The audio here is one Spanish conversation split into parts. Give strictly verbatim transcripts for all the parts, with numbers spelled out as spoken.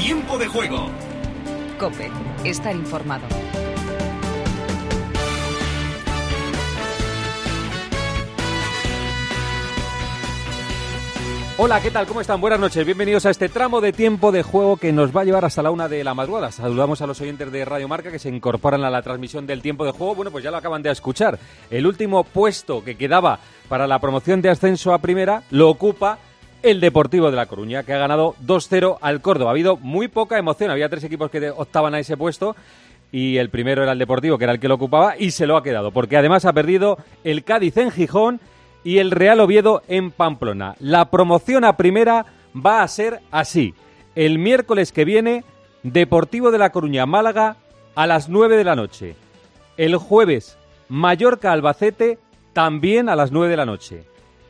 Tiempo de Juego. COPE. Estar informado. Hola, ¿qué tal? ¿Cómo están? Buenas noches. Bienvenidos a este tramo de Tiempo de Juego que nos va a llevar hasta la una de la madrugada. Saludamos a los oyentes de Radio Marca que se incorporan a la transmisión del Tiempo de Juego. Bueno, pues ya lo acaban de escuchar. El último puesto que quedaba para la promoción de ascenso a primera lo ocupa el Deportivo de La Coruña, que ha ganado dos cero al Córdoba. Ha habido muy poca emoción. Había tres equipos que optaban a ese puesto y el primero era el Deportivo, que era el que lo ocupaba, y se lo ha quedado, porque además ha perdido el Cádiz en Gijón y el Real Oviedo en Pamplona. La promoción a primera va a ser así. El miércoles que viene, Deportivo de La Coruña, Málaga, a las nueve de la noche. El jueves, Mallorca-Albacete, también a las nueve de la noche.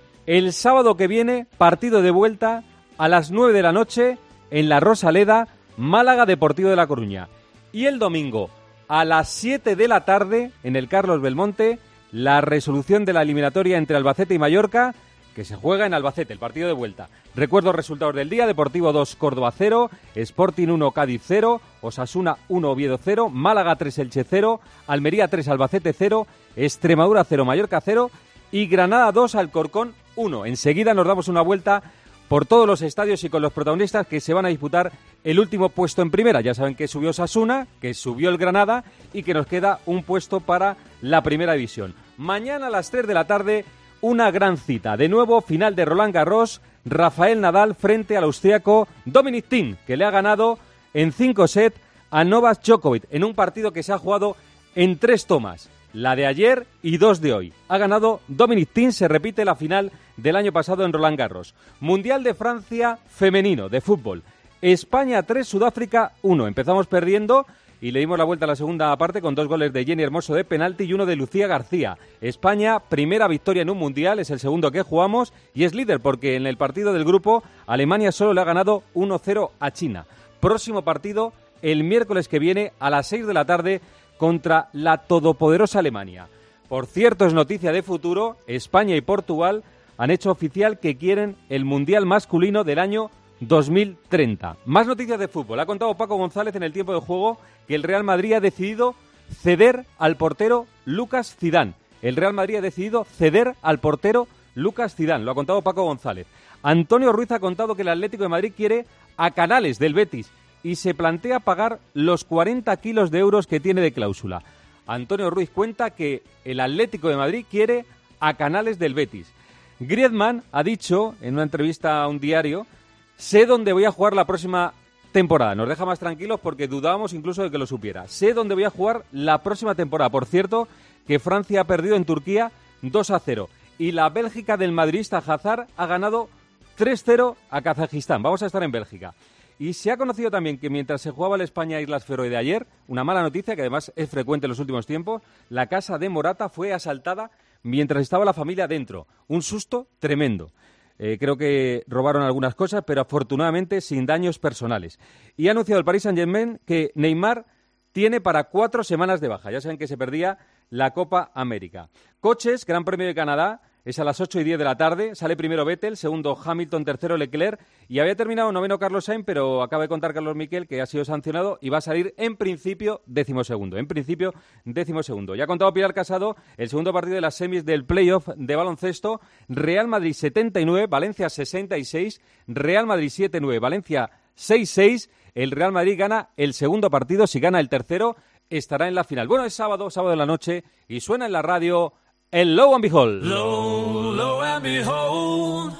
El sábado que viene, partido de vuelta, a las nueve de la noche, en la Rosaleda, Málaga-Deportivo de La Coruña. Y el domingo, a las siete de la tarde, en el Carlos Belmonte, la resolución de la eliminatoria entre Albacete y Mallorca, que se juega en Albacete, el partido de vuelta. Recuerdo los resultados del día: Deportivo dos, Córdoba cero, Sporting uno, Cádiz cero, Osasuna uno, Oviedo cero, Málaga tres, Elche cero, Almería tres, Albacete cero, Extremadura cero, Mallorca cero y Granada dos, Alcorcón uno. Enseguida nos damos una vuelta por todos los estadios y con los protagonistas que se van a disputar el último puesto en primera. Ya saben que subió Osasuna, que subió el Granada y que nos queda un puesto para la primera división. Mañana a las tres de la tarde, una gran cita. De nuevo, final de Roland Garros, Rafael Nadal frente al austriaco Dominic Thiem, que le ha ganado en cinco sets a Novak Djokovic, en un partido que se ha jugado en tres tomas. La de ayer y dos de hoy. Ha ganado Dominic Thiem, se repite la final del año pasado en Roland Garros. Mundial de Francia femenino de fútbol. España tres, Sudáfrica uno. Empezamos perdiendo y le dimos la vuelta a la segunda parte con dos goles de Jenny Hermoso de penalti y uno de Lucía García. España, primera victoria en un mundial, es el segundo que jugamos y es líder porque en el partido del grupo Alemania solo le ha ganado uno cero a China. Próximo partido el miércoles que viene a las seis de la tarde contra la todopoderosa Alemania. Por cierto, es noticia de futuro, España y Portugal han hecho oficial que quieren el Mundial masculino del año dos mil treinta. Más noticias de fútbol. Ha contado Paco González en el Tiempo de Juego que el Real Madrid ha decidido ceder al portero Lucas Zidane. El Real Madrid ha decidido ceder al portero Lucas Zidane. Lo ha contado Paco González. Antonio Ruiz ha contado que el Atlético de Madrid quiere a Canales del Betis y se plantea pagar los cuarenta kilos de euros que tiene de cláusula. Antonio Ruiz cuenta que el Atlético de Madrid quiere a Canales del Betis. Griezmann ha dicho en una entrevista a un diario: sé dónde voy a jugar la próxima temporada. Nos deja más tranquilos porque dudábamos incluso de que lo supiera. Sé dónde voy a jugar la próxima temporada. Por cierto, que Francia ha perdido en Turquía dos a cero. Y la Bélgica del madridista Hazard ha ganado tres cero a Kazajistán. Vamos a estar en Bélgica. Y se ha conocido también que mientras se jugaba el España-Islas Feroe de ayer, una mala noticia que además es frecuente en los últimos tiempos, la casa de Morata fue asaltada mientras estaba la familia dentro. Un susto tremendo. Eh, creo que robaron algunas cosas, pero afortunadamente sin daños personales. Y ha anunciado el Paris Saint-Germain que Neymar tiene para cuatro semanas de baja. Ya saben que se perdía la Copa América. Coches, Gran Premio de Canadá, es a las ocho y diez de la tarde. Sale primero Vettel, segundo Hamilton, tercero Leclerc. Y había terminado noveno Carlos Sainz, pero acaba de contar Carlos Miquel que ha sido sancionado y va a salir en principio décimo segundo. En principio décimo segundo. Ya ha contado Pilar Casado el segundo partido de las semis del playoff de baloncesto. Real Madrid setenta y nueve, Valencia sesenta y seis. Real Madrid siete nueve, Valencia seis seis. El Real Madrid gana el segundo partido. Si gana el tercero, estará en la final. Bueno, es sábado, sábado de la noche y suena en la radio el Lo and Behold. Lo, lo and behold,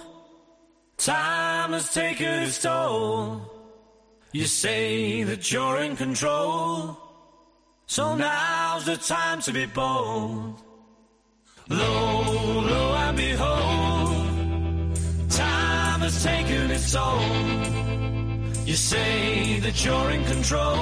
time has taken its toll. You say that you're in control, so now's the time to be bold. Lo, lo and behold, time has taken its toll. You say that you're in control,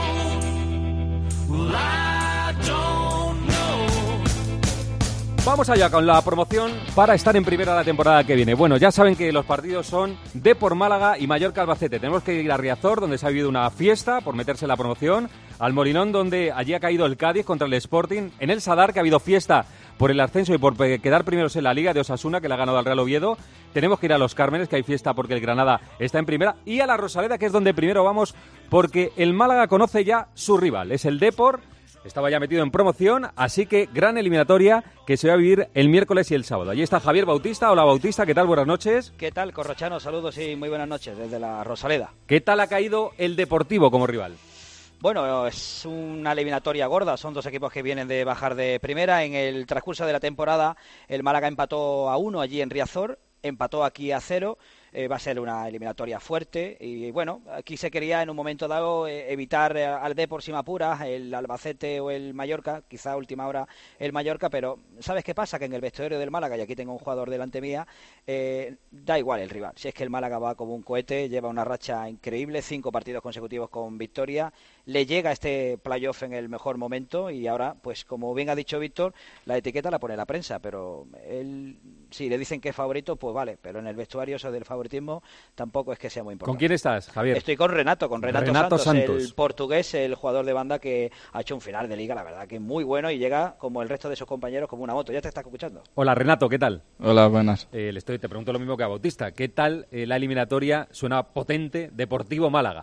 well, I don't know. Vamos allá con la promoción para estar en primera la temporada que viene. Bueno, ya saben que los partidos son Depor Málaga y Mallorca Albacete. Tenemos que ir a Riazor, donde se ha habido una fiesta por meterse en la promoción. Al Molinón, donde allí ha caído el Cádiz contra el Sporting. En el Sadar, que ha habido fiesta por el ascenso y por quedar primeros en la Liga de Osasuna, que le ha ganado al Real Oviedo. Tenemos que ir a Los Cármenes, que hay fiesta porque el Granada está en primera, y a la Rosaleda, que es donde primero vamos, porque el Málaga conoce ya su rival, es el Depor. Estaba ya metido en promoción, así que gran eliminatoria que se va a vivir el miércoles y el sábado. Allí está Javier Bautista. Hola Bautista, ¿qué tal? Buenas noches. ¿Qué tal, Corrochano? Saludos y muy buenas noches desde la Rosaleda. ¿Qué tal ha caído el Deportivo como rival? Bueno, es una eliminatoria gorda, son dos equipos que vienen de bajar de primera. En el transcurso de la temporada el Málaga empató a uno allí en Riazor, empató aquí a cero. Eh, va a ser una eliminatoria fuerte y bueno, aquí se quería en un momento dado eh, evitar eh, al Depor sin apuras, el Albacete o el Mallorca, quizá a última hora el Mallorca, pero ¿sabes qué pasa? Que en el vestuario del Málaga, y aquí tengo un jugador delante mía, eh, da igual el rival, si es que el Málaga va como un cohete, lleva una racha increíble, cinco partidos consecutivos con victoria, le llega este playoff en el mejor momento y ahora, pues como bien ha dicho Víctor, la etiqueta la pone la prensa, pero él, si le dicen que es favorito, pues vale, pero en el vestuario eso del favorito tampoco es que sea muy importante. ¿Con quién estás, Javier? Estoy con Renato, con Renato, Renato Santos, Santos, el portugués, el jugador de banda que ha hecho un final de liga, la verdad que muy bueno y llega como el resto de sus compañeros como una moto. ¿Ya te estás escuchando? Hola Renato, ¿qué tal? Hola, buenas. Eh, le estoy, te pregunto lo mismo que a Bautista. ¿Qué tal eh, la eliminatoria? Suena potente, Deportivo Málaga.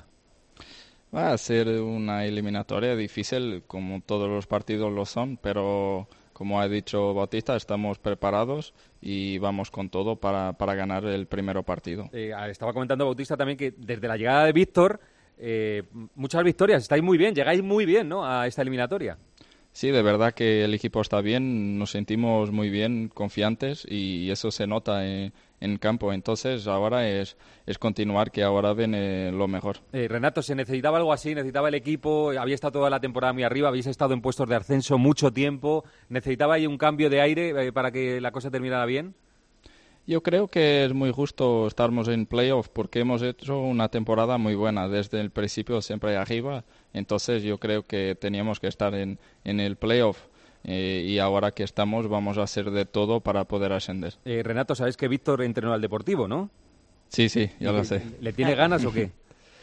Va a ser una eliminatoria difícil, como todos los partidos lo son, pero como ha dicho Bautista, estamos preparados y vamos con todo para, para ganar el primer partido. Eh, estaba comentando Bautista también que desde la llegada de Víctor, eh, muchas victorias, estáis muy bien, llegáis muy bien, ¿no?, a esta eliminatoria. Sí, de verdad que el equipo está bien, nos sentimos muy bien, confiantes y eso se nota en, en campo. Entonces ahora es, es continuar, que ahora viene lo mejor. Eh, Renato, ¿se necesitaba algo así? ¿Necesitaba el equipo? Había estado toda la temporada muy arriba, habéis estado en puestos de ascenso mucho tiempo. ¿Necesitaba ahí un cambio de aire eh, para que la cosa terminara bien? Yo creo que es muy justo estarmos en playoff porque hemos hecho una temporada muy buena desde el principio, siempre arriba. Entonces yo creo que teníamos que estar en, en el playoff eh, y ahora que estamos vamos a hacer de todo para poder ascender. Eh, Renato, sabes que Víctor entrenó al Deportivo, ¿no? Sí, sí, ya lo sé. ¿Le tiene ganas o qué?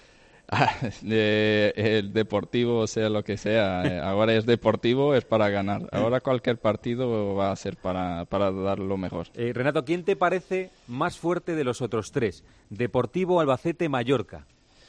de, el deportivo, sea lo que sea, ahora es deportivo, es para ganar. Ahora cualquier partido va a ser para, para dar lo mejor. Eh, Renato, ¿quién te parece más fuerte de los otros tres? Deportivo, Albacete, Mallorca.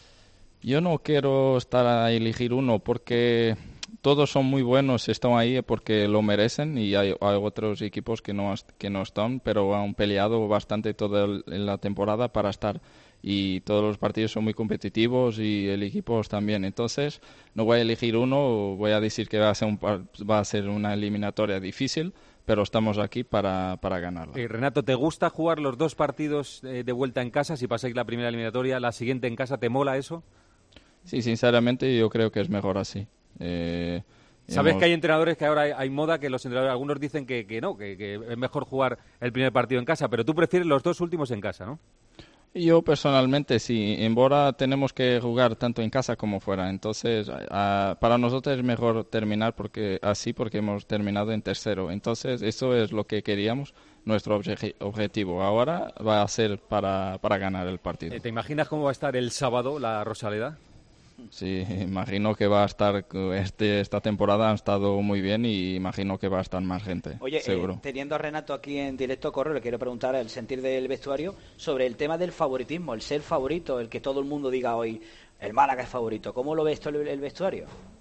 Yo no quiero estar a elegir uno porque todos son muy buenos, están ahí porque lo merecen y hay, hay otros equipos que no, que no están, pero han peleado bastante toda la temporada para estar. Y todos los partidos son muy competitivos y el equipo también. Entonces, no voy a elegir uno, voy a decir que va a ser, un, va a ser una eliminatoria difícil, pero estamos aquí para, para ganarla. Eh, Renato, ¿te gusta jugar los dos partidos eh, de vuelta en casa? Si pasáis la primera eliminatoria, la siguiente en casa, ¿te mola eso? Sí, sinceramente yo creo que es mejor así. Eh, Sabes hemos... que hay entrenadores que ahora hay, hay moda que los entrenadores, algunos dicen que, que no, que, que es mejor jugar el primer partido en casa, pero tú prefieres los dos últimos en casa, ¿no? Yo personalmente sí, embora tenemos que jugar tanto en casa como fuera, entonces a, para nosotros es mejor terminar porque así porque hemos terminado en tercero, entonces eso es lo que queríamos, nuestro obje, objetivo. Ahora va a ser para, para ganar el partido. ¿Te imaginas cómo va a estar el sábado la Rosaleda? Sí, imagino que va a estar, este, esta temporada han estado muy bien y imagino que va a estar más gente. Oye, seguro. Eh, teniendo a Renato aquí en directo, Corro, le quiero preguntar el sentir del vestuario sobre el tema del favoritismo, el ser favorito, el que todo el mundo diga hoy, el Málaga es favorito. ¿Cómo lo ves tú el, el vestuario?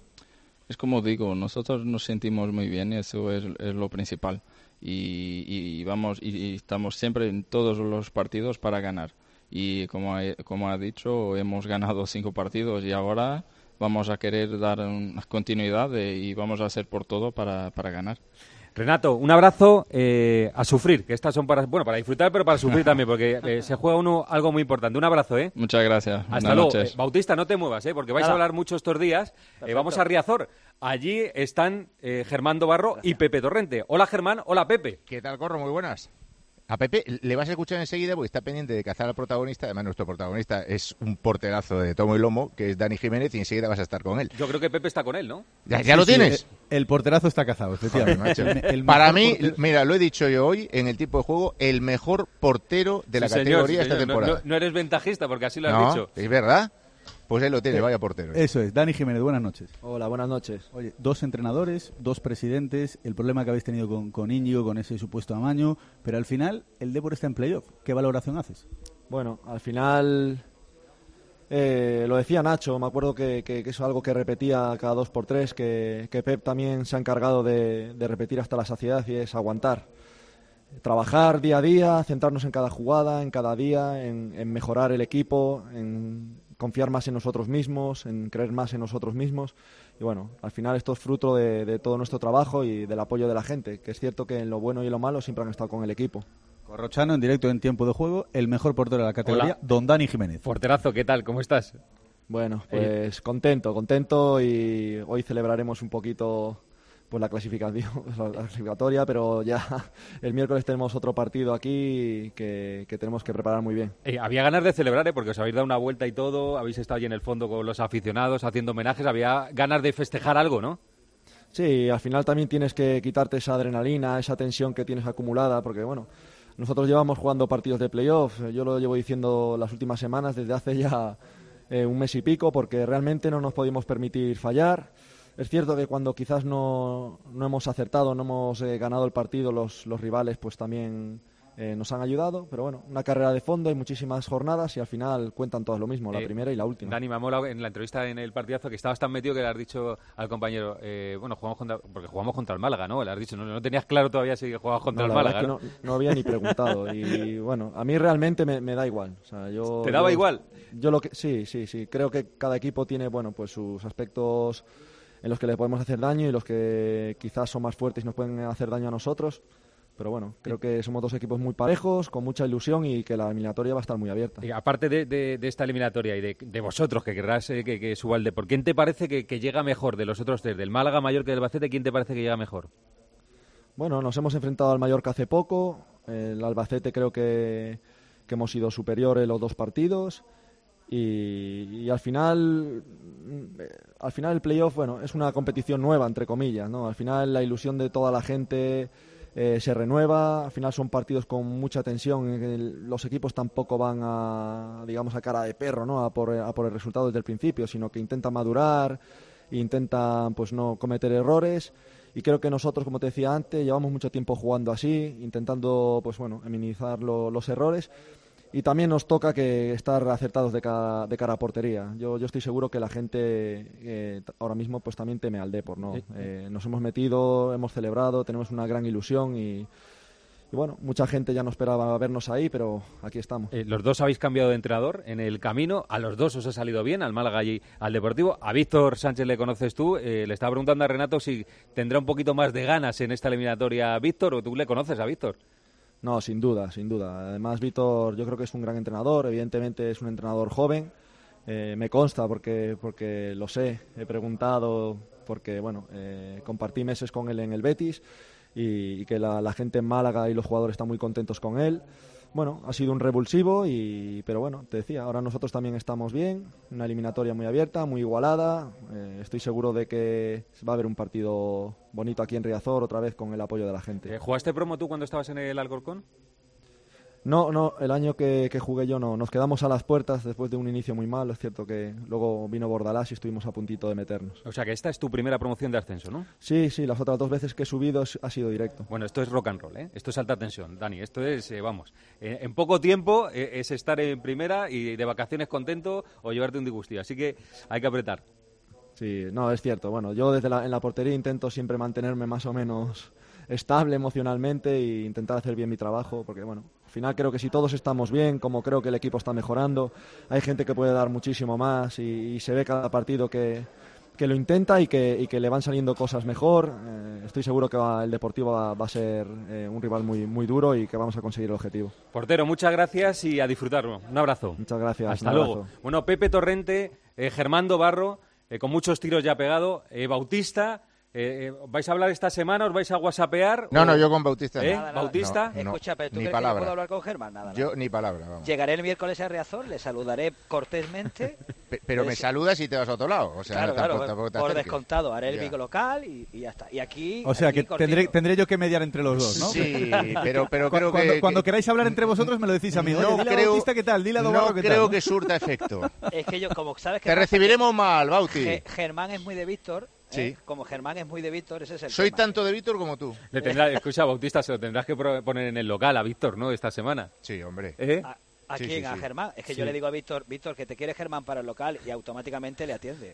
Es como digo, nosotros nos sentimos muy bien y eso es, es lo principal. Y, y vamos y, y estamos siempre en todos los partidos para ganar. Y como ha, como ha dicho, hemos ganado cinco partidos y ahora vamos a querer dar una continuidad de, y vamos a hacer por todo para, para ganar. Renato, un abrazo, eh, a sufrir, que estas son para, bueno, para disfrutar, pero para sufrir también, porque eh, se juega uno algo muy importante. Un abrazo, ¿eh? Muchas gracias. Hasta Buenas luego. noches. Eh, Bautista, no te muevas, ¿eh? Porque vais Nada. a hablar mucho estos días. Eh, vamos a Riazor. Allí están eh, Germán Dobarro gracias. Y Pepe Torrente. Hola, Germán. Hola, Pepe. ¿Qué tal, Corro? Muy buenas. A Pepe le vas a escuchar enseguida porque está pendiente de cazar al protagonista. Además, nuestro protagonista es un porterazo de tomo y lomo, que es Dani Jiménez, y enseguida vas a estar con él. Yo creo que Pepe está con él, ¿no? ¿Ya, ya sí, lo tienes? Sí, el, el porterazo está cazado, efectivamente. Joder, macho. El Para mí, portero... mira, lo he dicho yo hoy en el tipo de juego, el mejor portero de la sí, categoría señor, sí, esta señor. temporada. No, no, no eres ventajista porque así lo has no, dicho. es verdad. Pues ahí lo tiene, Eh, vaya portero. Eso es. Dani Jiménez, buenas noches. Hola, buenas noches. Oye, dos entrenadores, dos presidentes, el problema que habéis tenido con, con Íñigo, con ese supuesto amaño, pero al final el Depor está en playoff. ¿Qué valoración haces? Bueno, al final eh, lo decía Nacho, me acuerdo que, que, que eso es algo que repetía cada dos por tres, que, que Pep también se ha encargado de, de repetir hasta la saciedad, y es aguantar. Trabajar día a día, centrarnos en cada jugada, en cada día, en, en mejorar el equipo, en confiar más en nosotros mismos, en creer más en nosotros mismos. Y bueno, al final esto es fruto de, de todo nuestro trabajo y del apoyo de la gente, que es cierto que en lo bueno y en lo malo siempre han estado con el equipo. Corrochano, en directo en Tiempo de Juego, el mejor portero de la categoría, Hola. don Dani Jiménez. Porterazo, ¿qué tal? ¿Cómo estás? Bueno, pues contento, contento, y hoy celebraremos un poquito pues la clasificación, la clasificatoria, pero ya el miércoles tenemos otro partido aquí que, que tenemos que preparar muy bien. Eh, había ganas de celebrar, ¿eh? Porque os habéis dado una vuelta y todo, habéis estado allí en el fondo con los aficionados haciendo homenajes, había ganas de festejar algo, ¿no? Sí, al final también tienes que quitarte esa adrenalina, esa tensión que tienes acumulada, porque bueno, nosotros llevamos jugando partidos de playoff, yo lo llevo diciendo las últimas semanas, desde hace ya eh, un mes y pico, porque realmente no nos podíamos permitir fallar. Es cierto que cuando quizás no, no hemos acertado, no hemos eh, ganado el partido, los, los rivales pues también eh, nos han ayudado, pero bueno, una carrera de fondo, hay muchísimas jornadas y al final cuentan todas lo mismo, la Eh, primera y la última. Dani, me ha molado en la entrevista en el partidazo que estabas tan metido que le has dicho al compañero, eh, bueno, jugamos contra, porque jugamos contra el Málaga, ¿no? Le has dicho, no, no tenías claro todavía si jugabas contra No, el la Málaga, verdad es que no, no había ni preguntado y bueno, a mí realmente me, me da igual. O sea, yo, ¿Te daba yo- igual? Yo lo que sí, sí, sí, creo que cada equipo tiene bueno, pues sus aspectos en los que le podemos hacer daño y los que quizás son más fuertes y nos pueden hacer daño a nosotros. Pero bueno, creo que somos dos equipos muy parejos, con mucha ilusión y que la eliminatoria va a estar muy abierta. Y aparte de, de- de esta eliminatoria y de, de vosotros, que querrás eh, que, que suba el Depor, ¿quién te parece que, que llega mejor de los otros tres? Del Málaga, Mallorca y del Albacete, ¿quién te parece que llega mejor? Bueno, nos hemos enfrentado al Mallorca hace poco. El Albacete creo que, que hemos sido superiores los dos partidos. Y, y al final mm, eh, al final el playoff, bueno, es una competición nueva, entre comillas, ¿no? Al final la ilusión de toda la gente eh, se renueva. Al final son partidos con mucha tensión, en que el- los equipos tampoco van a, digamos, a cara de perro, ¿no? A por, a por el resultado desde el principio, sino que intentan madurar, intentan pues no cometer errores. Y creo que nosotros, como te decía antes, llevamos mucho tiempo jugando así, intentando pues bueno, minimizar lo- los errores. Y también nos toca que estar acertados de cara, de cara a portería. Yo, yo estoy seguro que la gente eh, t- ahora mismo pues también teme al Depor, ¿no? Eh, nos hemos metido, hemos celebrado, tenemos una gran ilusión y, y bueno, mucha gente ya no esperaba vernos ahí, pero aquí estamos. Eh, los dos habéis cambiado de entrenador en el camino, a los dos os ha salido bien, al Málaga y al Deportivo. A Víctor Sánchez le conoces tú, eh, le estaba preguntando a Renato si tendrá un poquito más de ganas en esta eliminatoria Víctor, o tú le conoces a Víctor. No, sin duda, sin duda. Además, Víctor, yo creo que es un gran entrenador. Evidentemente es un entrenador joven. Eh, me consta porque, porque lo sé. He preguntado porque, bueno, eh, compartí meses con él en el Betis y, y que la, la gente en Málaga y los jugadores están muy contentos con él. Bueno, ha sido un revulsivo, y, pero bueno, te decía, ahora nosotros también estamos bien. Una eliminatoria muy abierta, muy igualada. Eh, estoy seguro de que va a haber un partido bonito aquí en Riazor, otra vez con el apoyo de la gente. Eh, ¿Jugaste promo tú cuando estabas en el Alcorcón? No, no, el año que, que jugué yo no. Nos quedamos a las puertas después de un inicio muy malo. Es cierto que luego vino Bordalás y estuvimos a puntito de meternos. O sea que esta es tu primera promoción de ascenso, ¿no? Sí, sí, las otras dos veces que he subido es- ha sido directo. Bueno, esto es rock and roll, ¿eh? Esto es alta tensión, Dani. Esto es, eh, vamos, eh, en poco tiempo eh, es estar en primera y de vacaciones contento o llevarte un disgustillo. Así que hay que apretar. Sí, no, es cierto. Bueno, yo desde la, en la portería intento siempre mantenerme más o menos estable emocionalmente e intentar hacer bien mi trabajo, porque bueno, al final creo que si todos estamos bien, como creo que el equipo está mejorando, hay gente que puede dar muchísimo más y, y se ve cada partido que, que lo intenta y que, y que le van saliendo cosas mejor. Eh, estoy seguro que va- el Deportivo va, va a ser eh, un rival muy, muy duro y que vamos a conseguir el objetivo. Portero, muchas gracias y a disfrutarlo. Un abrazo. Muchas gracias. Hasta un luego. abrazo. Bueno, Pepe Torrente, eh, Germando Barro, eh, con muchos tiros ya pegado, eh, Bautista, Eh, ¿Vais a hablar esta semana? ¿Os vais a whatsappear? No, o... no, yo con Bautista ¿Eh? no. Nada, nada. ¿Bautista? No, no. Escucha, pero ¿tú Ni crees palabra. que yo puedo hablar con Germán? Nada, nada. Yo ni palabra, vamos. Llegaré el miércoles a Riazor, le saludaré cortésmente. Pe- Pero me Es- saludas y te vas a otro lado. O sea, claro, tampoco, claro, tampoco te por acerques. descontado, haré el Ya. bico local y, y ya está. Y aquí. O sea, aquí que cortito. tendré, tendré yo que mediar entre los dos, ¿no? Sí, pero, pero Cu- creo cuando, que... cuando que- queráis hablar entre vosotros me lo decís a mí. Oye, no dile a creo, Bautista qué tal, dile a no Dobarro qué tal. creo ¿no? que surta efecto. Es que yo, como sabes que. Te recibiremos mal, Bauti. Ge- Germán es muy de Víctor. ¿eh? Sí. Como Germán es muy de Víctor, ese es el Soy tema. tanto de Víctor como tú. Le tendrá, escucha, Bautista, se lo tendrás que pro- poner en el local a Víctor, ¿no? Esta semana. Sí, hombre. ¿Eh? ¿A, a Sí, quién? sí, ¿A sí. Germán? Es que Sí. yo le digo a Víctor, Víctor, que te quiere Germán para el local y automáticamente le atiende.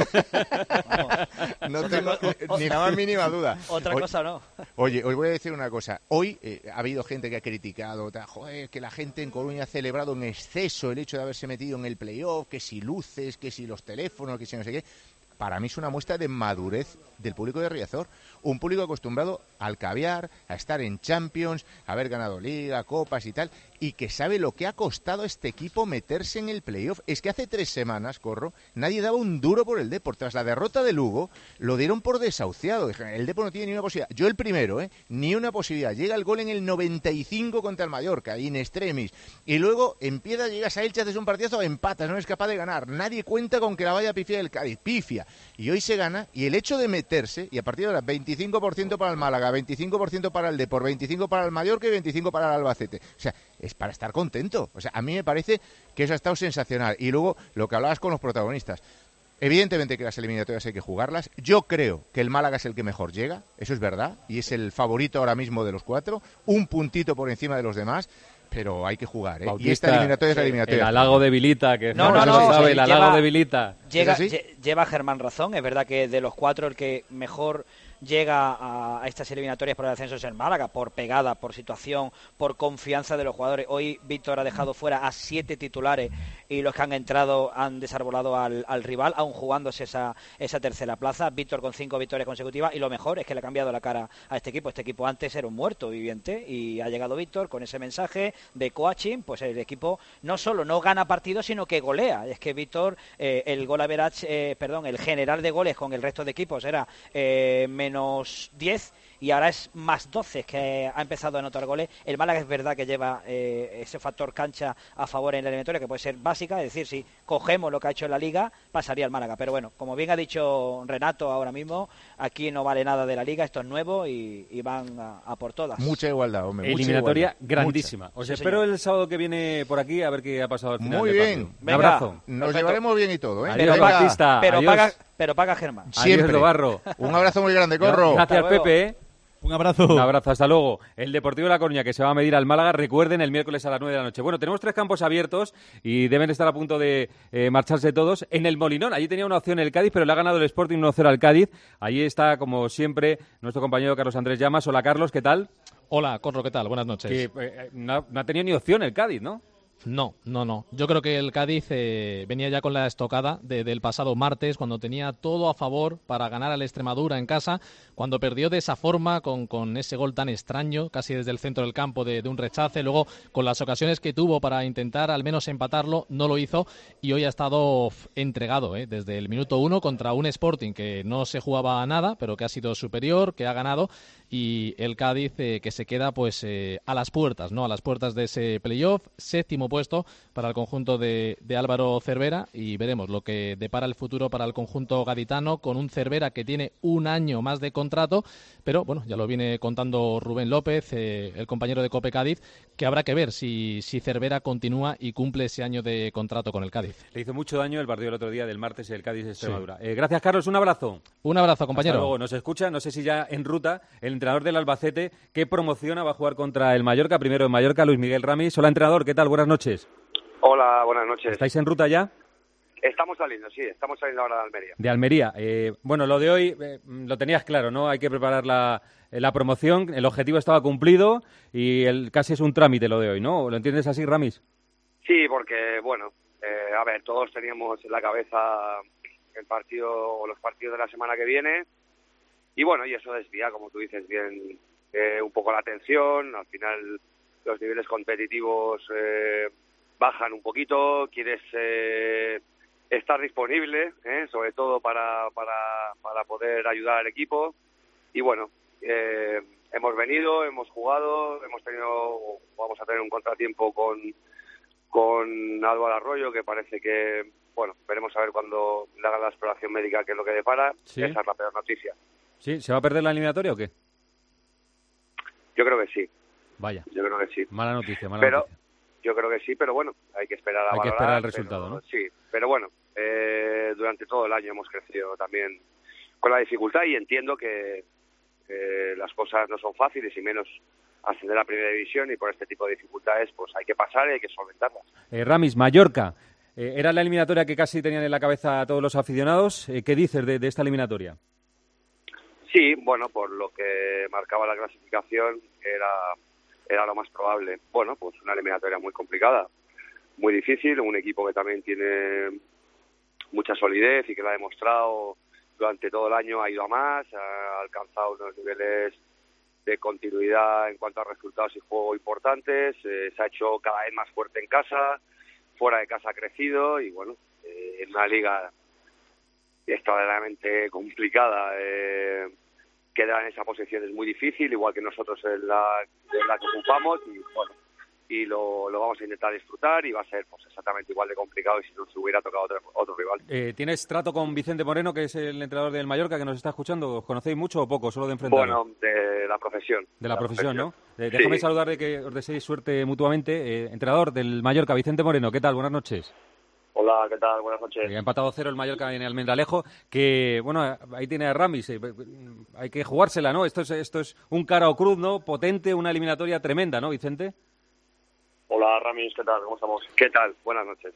Vamos. No tengo ni la más mínima duda. Otra Oye, cosa no. Oye, os voy a decir una cosa. Hoy eh, ha habido gente que ha criticado, ta, joder, que la gente en Coruña ha celebrado en exceso el hecho de haberse metido en el playoff, que si luces, que si los teléfonos, que si no sé qué. Para mí es una muestra de madurez del público de Riazor. Un público acostumbrado al caviar, a estar en Champions, a haber ganado Liga, Copas y tal, y que sabe lo que ha costado a este equipo meterse en el playoff. Es que hace tres semanas, Corro, nadie daba un duro por el Depor. Tras la derrota de Lugo, lo dieron por desahuciado. Dijeron, el Depor no tiene ni una posibilidad. Yo el primero, ¿eh? Ni una posibilidad. Llega el gol en el noventa y cinco contra el Mallorca, in extremis. Y luego empieza, llegas a Elche, haces un partidazo, empatas, no eres capaz de ganar. Nadie cuenta con que la vaya a pifiar el Cádiz. Pifia. Y hoy se gana, y el hecho de meterse, y a partir de ahora veinticinco por ciento para el Málaga, veinticinco por ciento para el Depor, veinticinco por ciento para el Mallorca y veinticinco por ciento para el Albacete. O sea, es para estar contento. O sea, a mí me parece que eso ha estado sensacional. Y luego, lo que hablabas con los protagonistas. Evidentemente que las eliminatorias hay que jugarlas. Yo creo que el Málaga es el que mejor llega, eso es verdad, y es el favorito ahora mismo de los cuatro, un puntito por encima de los demás. Pero hay que jugar, ¿eh? Bautista, y esta eliminatoria es la eliminatoria. El halago debilita, que No, no, no, no, no, sabe, sí, el halago lleva- debilita. Llega, ¿Es así? lle- lleva Germán razón, es verdad que de los cuatro el que mejor llega a, a estas eliminatorias por el ascenso es el Málaga, por pegada, por situación, por confianza de los jugadores. Hoy Víctor ha dejado fuera a siete titulares y los que han entrado han desarbolado al, al rival, aún jugándose esa, esa tercera plaza. Víctor con cinco victorias consecutivas y lo mejor es que le ha cambiado la cara a este equipo. Este equipo antes era un muerto viviente y ha llegado Víctor con ese mensaje de coaching, pues el equipo no solo no gana partidos, sino que golea. Es que Víctor, eh, el gol average, eh, perdón, el general de goles con el resto de equipos era eh, menos diez y ahora es más doce, que ha empezado a anotar goles. El Málaga es verdad que lleva eh, ese factor cancha a favor en la eliminatoria, que puede ser básica, es decir, si cogemos lo que ha hecho en la Liga, pasaría el Málaga. Pero bueno, como bien ha dicho Renato ahora mismo, aquí no vale nada de la Liga, esto es nuevo y, y van a, a por todas. Mucha igualdad, hombre. mucha Eliminatoria igualdad. grandísima. Os Sí, espero señor. el sábado que viene por aquí a ver qué ha pasado al final. Muy del bien. partido. Un Venga. abrazo. Nos Perfecto. llevaremos bien y todo, ¿eh? Adiós, Venga. Bautista. pero Adiós. paga, pero paga Germán. Siempre. Adiós, Dobarro. Un abrazo muy grande, Corro. Gracias, Hasta luego. Pepe. ¿eh? Un abrazo. Un abrazo, hasta luego. El Deportivo de La Coruña que se va a medir al Málaga, recuerden, el miércoles a las nueve de la noche. Bueno, tenemos tres campos abiertos y deben estar a punto de eh, marcharse todos. En el Molinón, allí tenía una opción el Cádiz, pero le ha ganado el Sporting uno cero al Cádiz. Allí está, como siempre, nuestro compañero Carlos Andrés Llamas. Hola, Carlos, ¿qué tal? Hola, Corro, ¿qué tal? Buenas noches. Que eh, no, ha- no ha tenido ni opción el Cádiz, ¿no? No, no, no. Yo creo que el Cádiz eh, venía ya con la estocada de- del pasado martes, cuando tenía todo a favor para ganar al Extremadura en casa, cuando perdió de esa forma, con, con ese gol tan extraño, casi desde el centro del campo de, de un rechace, luego con las ocasiones que tuvo para intentar al menos empatarlo, no lo hizo y hoy ha estado f, entregado eh, desde el minuto uno contra un Sporting que no se jugaba a nada, pero que ha sido superior, que ha ganado, y el Cádiz eh, que se queda pues eh, a las puertas, ¿no? A las puertas de ese playoff, séptimo puesto para el conjunto de, de Álvaro Cervera y veremos lo que depara el futuro para el conjunto gaditano con un Cervera que tiene un año más de contrato, pero bueno, ya lo viene contando Rubén López, eh, el compañero de Cope Cádiz, que habrá que ver si, si Cervera continúa y cumple ese año de contrato con el Cádiz. Le hizo mucho daño el partido del otro día del martes, el Cádiz-Extremadura. Sí. Eh, gracias, Carlos, un abrazo. Un abrazo, compañero. Hasta luego, nos escucha, no sé si ya en ruta, el entrenador del Albacete, que promociona, va a jugar contra el Mallorca, primero en Mallorca, Luis Miguel Ramis. Hola, entrenador, ¿qué tal? Buenas noches. Hola, buenas noches. ¿Estáis en ruta ya? Estamos saliendo, sí, estamos saliendo ahora de Almería. De Almería. Eh, bueno, lo de hoy eh, lo tenías claro, ¿no? Hay que preparar la, la promoción, el objetivo estaba cumplido y el, casi es un trámite lo de hoy, ¿no? ¿Lo entiendes así, Ramis? Sí, porque, bueno, eh, a ver, todos teníamos en la cabeza el partido o los partidos de la semana que viene y, bueno, y eso desvía, como tú dices, bien eh, un poco la atención, al final los niveles competitivos eh, bajan un poquito, quieres... Eh, estar disponible, ¿eh? sobre todo para, para, para poder ayudar al equipo. Y bueno, eh, hemos venido, hemos jugado, hemos tenido, vamos a tener un contratiempo con, con Álvaro Arroyo, que parece que, bueno, veremos a ver cuando le hagan la exploración médica qué es lo que depara. ¿Sí? Esa es la peor noticia. ¿Sí? ¿Se va a perder la eliminatoria o qué? Yo creo que sí. Vaya. Yo creo que sí. Mala noticia, mala pero, noticia. Yo creo que sí, pero bueno, hay que esperar a Hay valorar. que esperar el resultado, pero, ¿no? Sí, pero bueno, eh, durante todo el año hemos crecido también con la dificultad y entiendo que eh, las cosas no son fáciles y menos ascender a Primera División y por este tipo de dificultades pues hay que pasar y hay que solventarlas. Eh, Ramis, Mallorca, eh, era la eliminatoria que casi tenían en la cabeza todos los aficionados. Eh, ¿Qué dices de, de esta eliminatoria? Sí, bueno, por lo que marcaba la clasificación era, era lo más probable. Bueno, pues una eliminatoria muy complicada, muy difícil, un equipo que también tiene mucha solidez y que lo ha demostrado durante todo el año, ha ido a más, ha alcanzado unos niveles de continuidad en cuanto a resultados y juego importantes, eh, se ha hecho cada vez más fuerte en casa, fuera de casa ha crecido y bueno, eh, en una liga extraordinariamente complicada, eh, quedar en esa posición es muy difícil, igual que nosotros en la, en la que ocupamos y bueno, y lo, lo vamos a intentar disfrutar y va a ser pues exactamente igual de complicado y si nos hubiera tocado otro, otro rival. Eh, ¿Tienes trato con Vicente Moreno, que es el entrenador del Mallorca, que nos está escuchando? ¿Os conocéis mucho o poco, solo de enfrentarlo? Bueno, de la profesión. De la, la profesión, profesión, ¿no? Eh, sí. Déjame saludar de que os deseéis suerte mutuamente. Eh, entrenador del Mallorca, Vicente Moreno, ¿qué tal? Buenas noches. Hola, ¿qué tal? Buenas noches. Eh, ha empatado cero el Mallorca en Almendralejo, que, bueno, ahí tiene a Ramis, eh, hay que jugársela, ¿no? Esto es, esto es un cara o cruz, ¿no? Potente, una eliminatoria tremenda, ¿no, Vicente? Hola, Ramis, ¿qué tal? ¿Cómo estamos? ¿Qué tal? Buenas noches.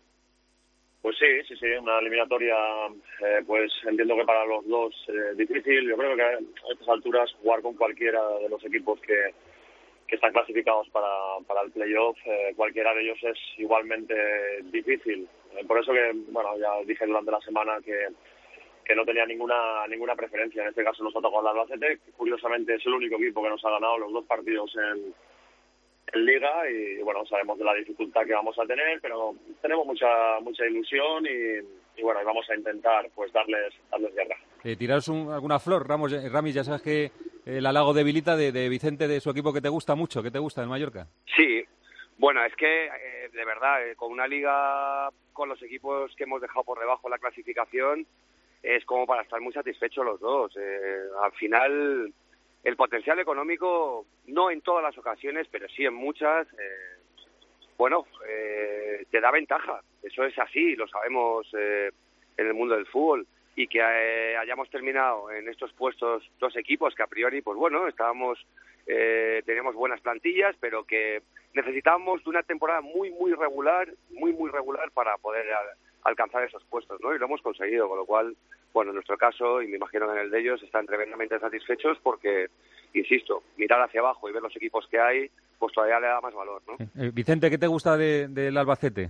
Pues sí, sí, sí, una eliminatoria, eh, pues entiendo que para los dos eh, difícil. Yo creo que a estas alturas jugar con cualquiera de los equipos que, que están clasificados para, para el playoff, eh, cualquiera de ellos es igualmente difícil. Eh, por eso que, bueno, ya dije durante la semana que, que no tenía ninguna ninguna preferencia. En este caso nos ha tocado el Albacete, que curiosamente es el único equipo que nos ha ganado los dos partidos en en Liga y bueno, sabemos de la dificultad que vamos a tener, pero tenemos mucha mucha ilusión y, y bueno, vamos a intentar pues darles darles guerra. Eh, tiraros un, alguna flor, Ramos, eh, Ramis, ya sabes que el halago debilita de, de Vicente, de su equipo, que te gusta mucho, que te gusta del Mallorca. Sí, bueno, es que eh, de verdad, eh, con una Liga con los equipos que hemos dejado por debajo la clasificación, es como para estar muy satisfechos los dos. Eh, al final, el potencial económico, no en todas las ocasiones, pero sí en muchas, eh, bueno, eh, te da ventaja. Eso es así, lo sabemos eh, en el mundo del fútbol. Y que eh, hayamos terminado en estos puestos dos equipos que a priori, pues bueno, estábamos, eh, teníamos buenas plantillas, pero que necesitábamos de una temporada muy, muy regular, muy, muy regular para poder a, alcanzar esos puestos, ¿no? Y lo hemos conseguido, con lo cual, bueno, en nuestro caso, y me imagino que en el de ellos, están tremendamente satisfechos porque, insisto, mirar hacia abajo y ver los equipos que hay, pues todavía le da más valor, ¿no? Eh, Vicente, ¿qué te gusta de, del Albacete?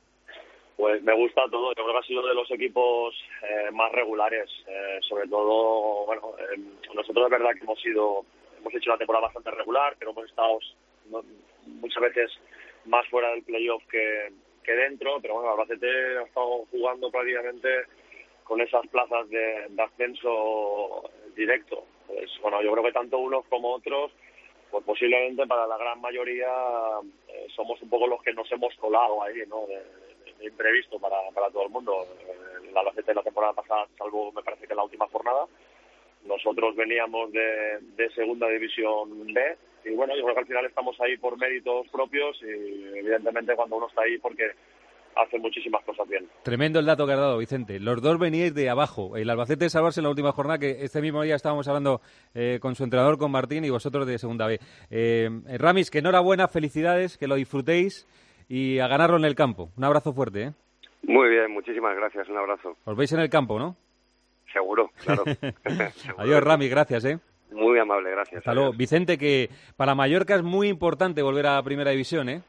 Pues me gusta todo. Yo creo que ha sido de los equipos eh, más regulares. Eh, sobre todo, bueno, eh, nosotros es verdad que hemos sido, hemos hecho una temporada bastante regular, pero hemos estado no, muchas veces más fuera del playoff que, que dentro. Pero bueno, Albacete ha estado jugando prácticamente con esas plazas de, de ascenso directo. Pues bueno, yo creo que tanto unos como otros, pues posiblemente para la gran mayoría eh, somos un poco los que nos hemos colado ahí, ¿no? De, imprevisto para, para todo el mundo. El Albacete de la temporada pasada, salvo me parece que la última jornada, nosotros veníamos de, de segunda división B y bueno, yo creo que al final estamos ahí por méritos propios y evidentemente cuando uno está ahí porque hace muchísimas cosas bien. Tremendo el dato que has dado, Vicente. Los dos veníais de abajo. El Albacete de salvarse en la última jornada, que este mismo día estábamos hablando eh, con su entrenador, con Martín, y vosotros de segunda B. Eh, Ramis, que enhorabuena, felicidades, que lo disfrutéis y a ganarlo en el campo. Un abrazo fuerte, ¿eh? Muy bien, muchísimas gracias, un abrazo. Os veis en el campo, ¿no? Seguro, claro. Seguro. Adiós, Rami, gracias, ¿eh? Muy amable, gracias. Hasta luego. Vicente, que para Mallorca es muy importante volver a Primera División, ¿eh?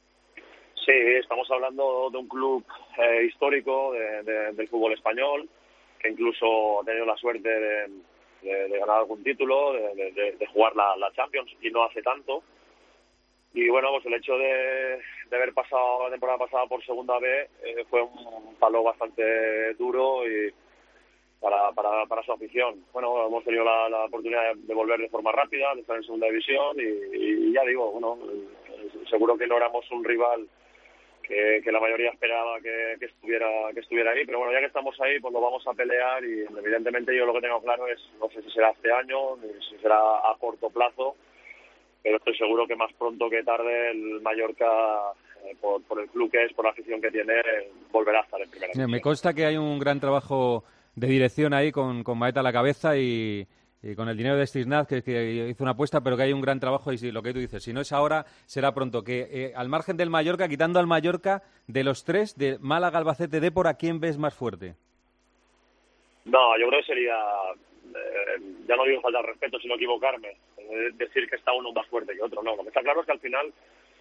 Sí, estamos hablando de un club eh, histórico de, de, del fútbol español, que incluso ha tenido la suerte de, de, de ganar algún título, de, de, de jugar la, la Champions, y no hace tanto. y bueno, pues el hecho de, de haber pasado la temporada pasada por segunda B eh, fue un palo bastante duro y para, para, para su afición. Bueno, hemos tenido la, la oportunidad de volver de forma rápida, de estar en segunda división y, y ya digo, bueno, seguro que no éramos un rival que, que la mayoría esperaba que, que estuviera que estuviera ahí, pero bueno, ya que estamos ahí, pues lo vamos a pelear y evidentemente yo lo que tengo claro es, no sé si será este año, ni si será a corto plazo, pero estoy seguro que más pronto que tarde el Mallorca, eh, por, por el club que es, por la afición que tiene, eh, volverá a estar en primera división. Me consta que hay un gran trabajo de dirección ahí con, con Maeta a la cabeza y, y con el dinero de Stiznaz, que, que hizo una apuesta, pero que hay un gran trabajo y si, lo que tú dices, si no es ahora, será pronto. Que eh, al margen del Mallorca, quitando al Mallorca, de los tres, de Málaga, Albacete, Dépor, ¿a quién ves más fuerte? No, yo creo que sería, eh, ya no digo falta de respeto, sino equivocarme, eh, decir que está uno más fuerte que otro. No, lo que está claro es que al final,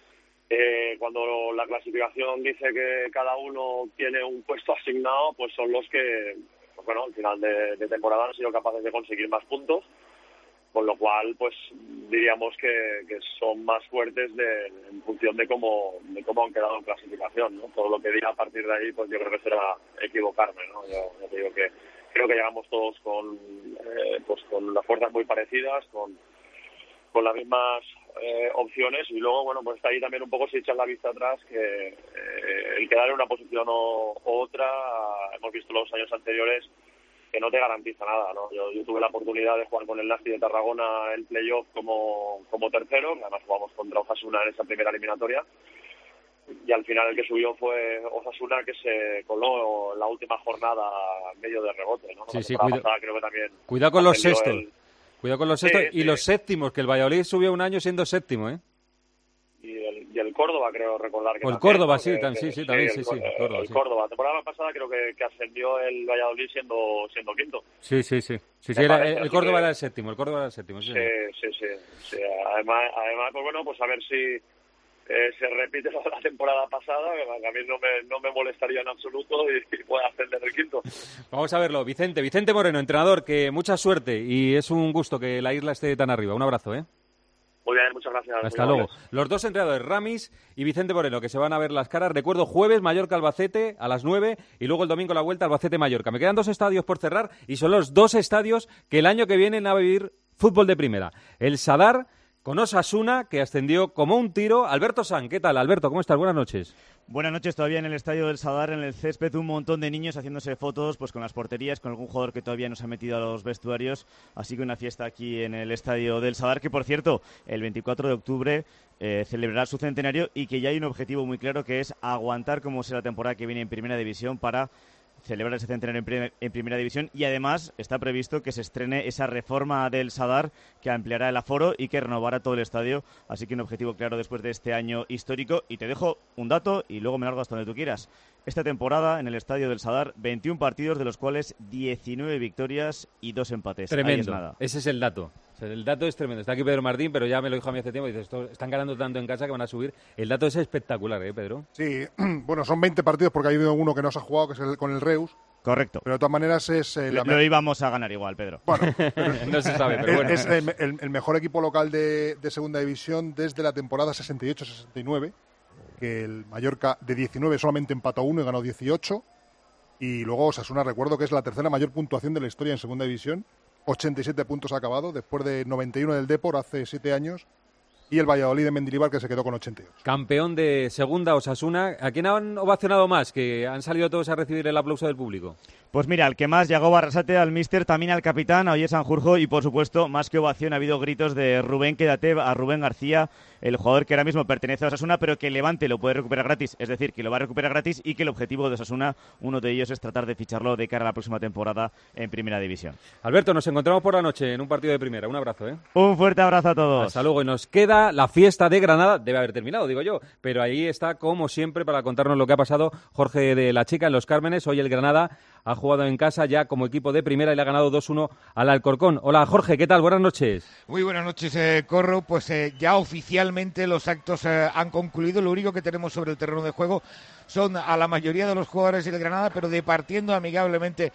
eh, cuando la clasificación dice que cada uno tiene un puesto asignado, pues son los que, pues bueno, al final de, de temporada han sido capaces de conseguir más puntos, con lo cual, pues diríamos que, que son más fuertes de, en función de cómo de cómo han quedado en clasificación, ¿no? Todo lo que diga a partir de ahí, pues yo creo que será equivocarme, ¿no? Yo, yo te digo que creo que llegamos todos con eh, pues con las fuerzas muy parecidas, con con las mismas eh, opciones y luego, bueno, pues está ahí también un poco si echas la vista atrás que eh, el quedar en una posición o, o otra, hemos visto los años anteriores que no te garantiza nada, ¿no? Yo, yo tuve la oportunidad de jugar con el Nasti de Tarragona el playoff como, como tercero, además jugamos contra Osasuna en esa primera eliminatoria y al final el que subió fue Osasuna, que se coló en la última jornada medio de rebote, ¿no? Sí, la sí, temporada cuida, pasada creo que también cuidado con los sextos. El, Cuidado con los sextos sí, y sí. los séptimos, que el Valladolid subió un año siendo séptimo, ¿eh? Y el, y el Córdoba, creo recordar que o el también, Córdoba, ¿no? sí, que, tam, que, sí, sí, también, sí, el, sí. El, el Córdoba, el sí. Córdoba. La temporada pasada creo que, que ascendió el Valladolid siendo siendo quinto. Sí, sí, sí. sí, sí Me era, parece, el así Córdoba que- era el séptimo, el Córdoba era el séptimo. Sí, Sí, sí, sí. sí. Además, además, pues bueno, pues a ver si eh, se repite lo de la temporada pasada, que a mí no me, no me molestaría en absoluto y, y pueda ascender el quinto. Vamos a verlo. Vicente, Vicente Moreno, entrenador, que mucha suerte y es un gusto que la isla esté tan arriba. Un abrazo, ¿eh? Muy bien, muchas gracias. Hasta muy luego. amables. Los dos entrenadores, Ramis y Vicente Moreno, que se van a ver las caras. Recuerdo, jueves, Mallorca-Albacete a las nueve y luego el domingo la vuelta Albacete-Mallorca. Me quedan dos estadios por cerrar y son los dos estadios que el año que viene van a vivir fútbol de primera. El Sadar con Osasuna, que ascendió como un tiro. Alberto San, ¿qué tal? Alberto, ¿cómo estás? Buenas noches. Buenas noches, todavía en el estadio del Sadar, en el césped, un montón de niños haciéndose fotos pues con las porterías, con algún jugador que todavía no se ha metido a los vestuarios, así que una fiesta aquí en el estadio del Sadar, que por cierto, el veinticuatro de octubre eh, celebrará su centenario y que ya hay un objetivo muy claro, que es aguantar como sea la temporada que viene en Primera División para celebrar ese centenario en, prim en Primera División, y además está previsto que se estrene esa reforma del Sadar que ampliará el aforo y que renovará todo el estadio, así que un objetivo claro después de este año histórico. Y te dejo un dato y luego me largo hasta donde tú quieras. Esta temporada en el estadio del Sadar, veintiún partidos, de los cuales diecinueve victorias y dos empates. Tremendo. Ahí es nada. Ese es el dato. O sea, el dato es tremendo. Está aquí Pedro Martín, pero ya me lo dijo a mí hace tiempo. Dice, esto, están ganando tanto en casa que van a subir. El dato es espectacular, ¿eh, Pedro? Sí, bueno, son veinte partidos porque ha habido uno que no se ha jugado, que es el, con el Reus. Correcto. Pero de todas maneras es... Eh, lo, la lo íbamos a ganar igual, Pedro. Bueno, pero no se sabe, pero bueno. Es el, el, el mejor equipo local de, de Segunda División desde la temporada sesenta y ocho sesenta y nueve, que el Mallorca de diecinueve solamente empató uno y ganó dieciocho. Y luego Osasuna, recuerdo que es la tercera mayor puntuación de la historia en Segunda División. ochenta y siete puntos ha acabado, después de noventa y uno del Dépor hace siete años. Y el Valladolid de Mendilibar, que se quedó con ochenta y ocho. Campeón de segunda, Osasuna. ¿A quién han ovacionado más? Que han salido todos a recibir el aplauso del público. Pues mira, al que más, Yago Barrasate, al míster, también al capitán, a Oyer Sanjurjo, y por supuesto, más que ovación, ha habido gritos de Rubén Quédate, a Rubén García, el jugador que ahora mismo pertenece a Osasuna, pero que Levante lo puede recuperar gratis, es decir, que lo va a recuperar gratis y que el objetivo de Osasuna, uno de ellos, es tratar de ficharlo de cara a la próxima temporada en Primera División. Alberto, nos encontramos por la noche en un partido de primera. Un abrazo, ¿eh? Un fuerte abrazo a todos. Hasta luego. Y nos queda la fiesta de Granada. Debe haber terminado, digo yo, pero ahí está, como siempre, para contarnos lo que ha pasado Jorge de la Chica en Los Cármenes. Hoy el Granada ha jugado en casa ya como equipo de primera y le ha ganado dos uno al Alcorcón. Hola, Jorge, ¿qué tal? Buenas noches. Muy buenas noches, eh, Corro. Pues eh, ya oficialmente los actos eh, han concluido. Lo único que tenemos sobre el terreno de juego son a la mayoría de los jugadores del Granada, pero departiendo amigablemente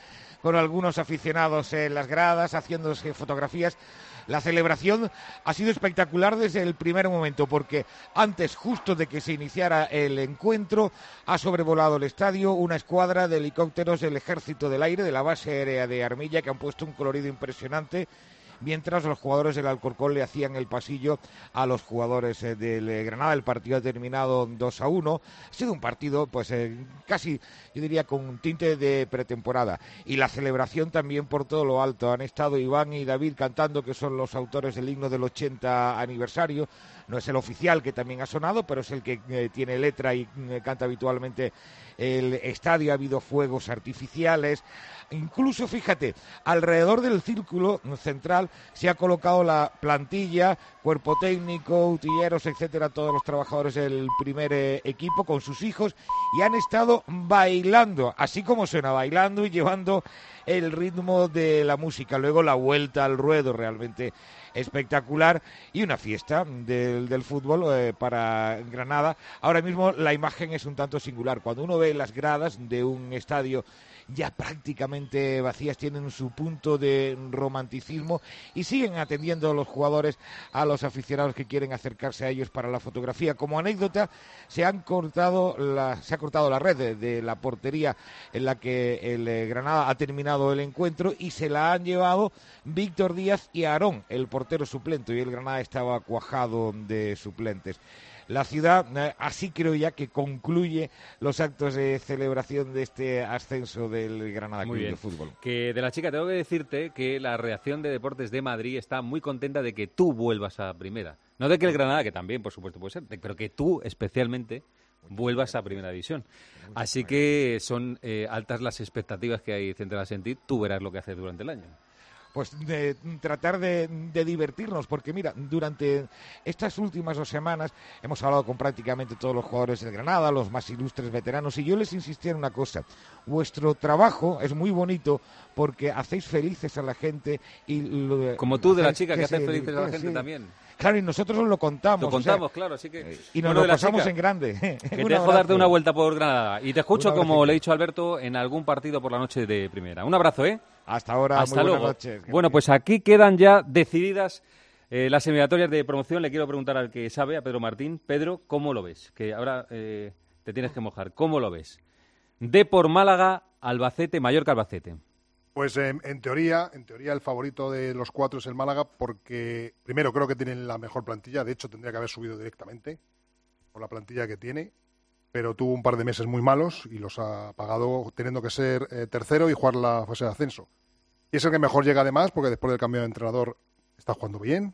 con algunos aficionados en las gradas, haciéndose fotografías. La celebración ha sido espectacular desde el primer momento, porque antes, justo de que se iniciara el encuentro, ha sobrevolado el estadio una escuadra de helicópteros del Ejército del Aire, de la base aérea de Armilla, que han puesto un colorido impresionante, mientras los jugadores del Alcorcón le hacían el pasillo a los jugadores eh, del eh, Granada. El partido ha terminado dos a uno. Ha sido un partido, pues, eh, casi, yo diría, con un tinte de pretemporada. Y la celebración también por todo lo alto. Han estado Iván y David cantando, que son los autores del himno del ochenta aniversario. No es el oficial, que también ha sonado, pero es el que eh, tiene letra y eh, canta habitualmente el estadio. Ha habido fuegos artificiales. Incluso, fíjate, alrededor del círculo central se ha colocado la plantilla, cuerpo técnico, utilleros, etcétera, todos los trabajadores del primer eh, equipo con sus hijos, y han estado bailando, así como suena, bailando y llevando el ritmo de la música. Luego la vuelta al ruedo, realmente espectacular, y una fiesta del, del fútbol eh, para Granada. Ahora mismo la imagen es un tanto singular. Cuando uno ve las gradas de un estadio ya prácticamente vacías, tienen su punto de romanticismo y siguen atendiendo a los jugadores, a los aficionados que quieren acercarse a ellos para la fotografía. Como anécdota, se han cortado la, se ha cortado la red de, de la portería en la que el eh, Granada ha terminado el encuentro, y se la han llevado Víctor Díaz y Aarón, el portero suplente, y el Granada estaba cuajado de suplentes. La ciudad, eh, así creo ya que concluye los actos de celebración de este ascenso del Granada Club de Fútbol. Que de la chica tengo que decirte que la reacción de Deportes de Madrid está muy contenta de que tú vuelvas a Primera. No de que el Granada, que también, por supuesto, puede ser, pero que tú especialmente vuelvas a Primera División. Así que son eh, altas las expectativas que hay centradas en ti. Tú verás lo que haces durante el año. Pues de tratar de, de divertirnos, porque mira, durante estas últimas dos semanas hemos hablado con prácticamente todos los jugadores del Granada, los más ilustres veteranos, y yo les insistí en una cosa: vuestro trabajo es muy bonito porque hacéis felices a la gente. Y lo, como tú, de la hacéis chica, que, que haces felices a la sí, gente sí. también. Claro, y nosotros os lo contamos. Lo contamos, o sea, claro, así que... Y nos bueno, lo pasamos chica, en grande. Que te dejo darte una vuelta por Granada. Y te escucho, Un como abrazo. le he dicho a Alberto, en algún partido por la noche de Primera. Un abrazo, ¿eh? Hasta ahora, Hasta muy luego. buenas noches. Bueno, pues aquí quedan ya decididas eh, las eliminatorias de promoción. Le quiero preguntar al que sabe, a Pedro Martín. Pedro, ¿cómo lo ves? Que ahora eh, te tienes que mojar. ¿Cómo lo ves? Depor Málaga, Albacete, Mallorca, Albacete. Pues eh, en teoría, en teoría el favorito de los cuatro es el Málaga, porque primero creo que tienen la mejor plantilla. De hecho, tendría que haber subido directamente por la plantilla que tiene, pero tuvo un par de meses muy malos y los ha pagado teniendo que ser eh, tercero y jugar la fase de ascenso. Y es el que mejor llega además, porque después del cambio de entrenador está jugando bien.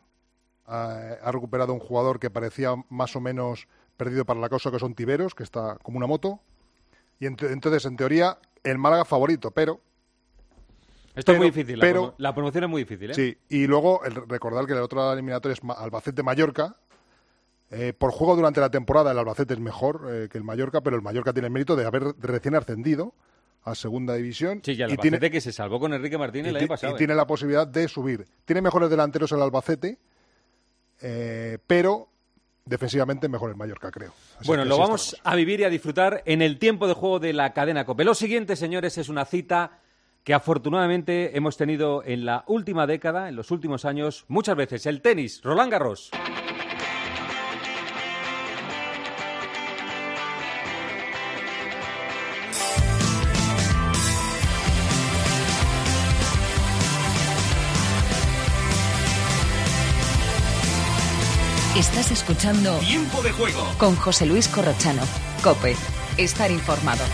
Ha, ha recuperado un jugador que parecía más o menos perdido para la causa, que son Tiberos, que está como una moto. Y ent- entonces, en teoría, el Málaga favorito, pero... Esto pero, es muy difícil, la, pero, promo- la promoción es muy difícil, ¿eh? Sí, y luego el, recordar que la otra eliminatoria es Ma- Albacete-Mallorca. Eh, por juego durante la temporada el Albacete es mejor eh, que el Mallorca, pero el Mallorca tiene el mérito de haber recién ascendido a segunda división. Sí, y el y Albacete tiene, que se salvó con Enrique Martínez el y, año ti- pasado. y ¿eh? tiene la posibilidad de subir. Tiene mejores delanteros el Albacete, eh, pero defensivamente mejor el Mallorca, creo. Así Bueno, que lo así vamos estamos. a vivir y a disfrutar en el tiempo de juego de la cadena COPE. Lo siguiente, señores, es una cita que afortunadamente hemos tenido en la última década, en los últimos años, muchas veces. El tenis, Roland Garros. Estás escuchando Tiempo de juego con José Luis Corrochano. COPE. Estar informado.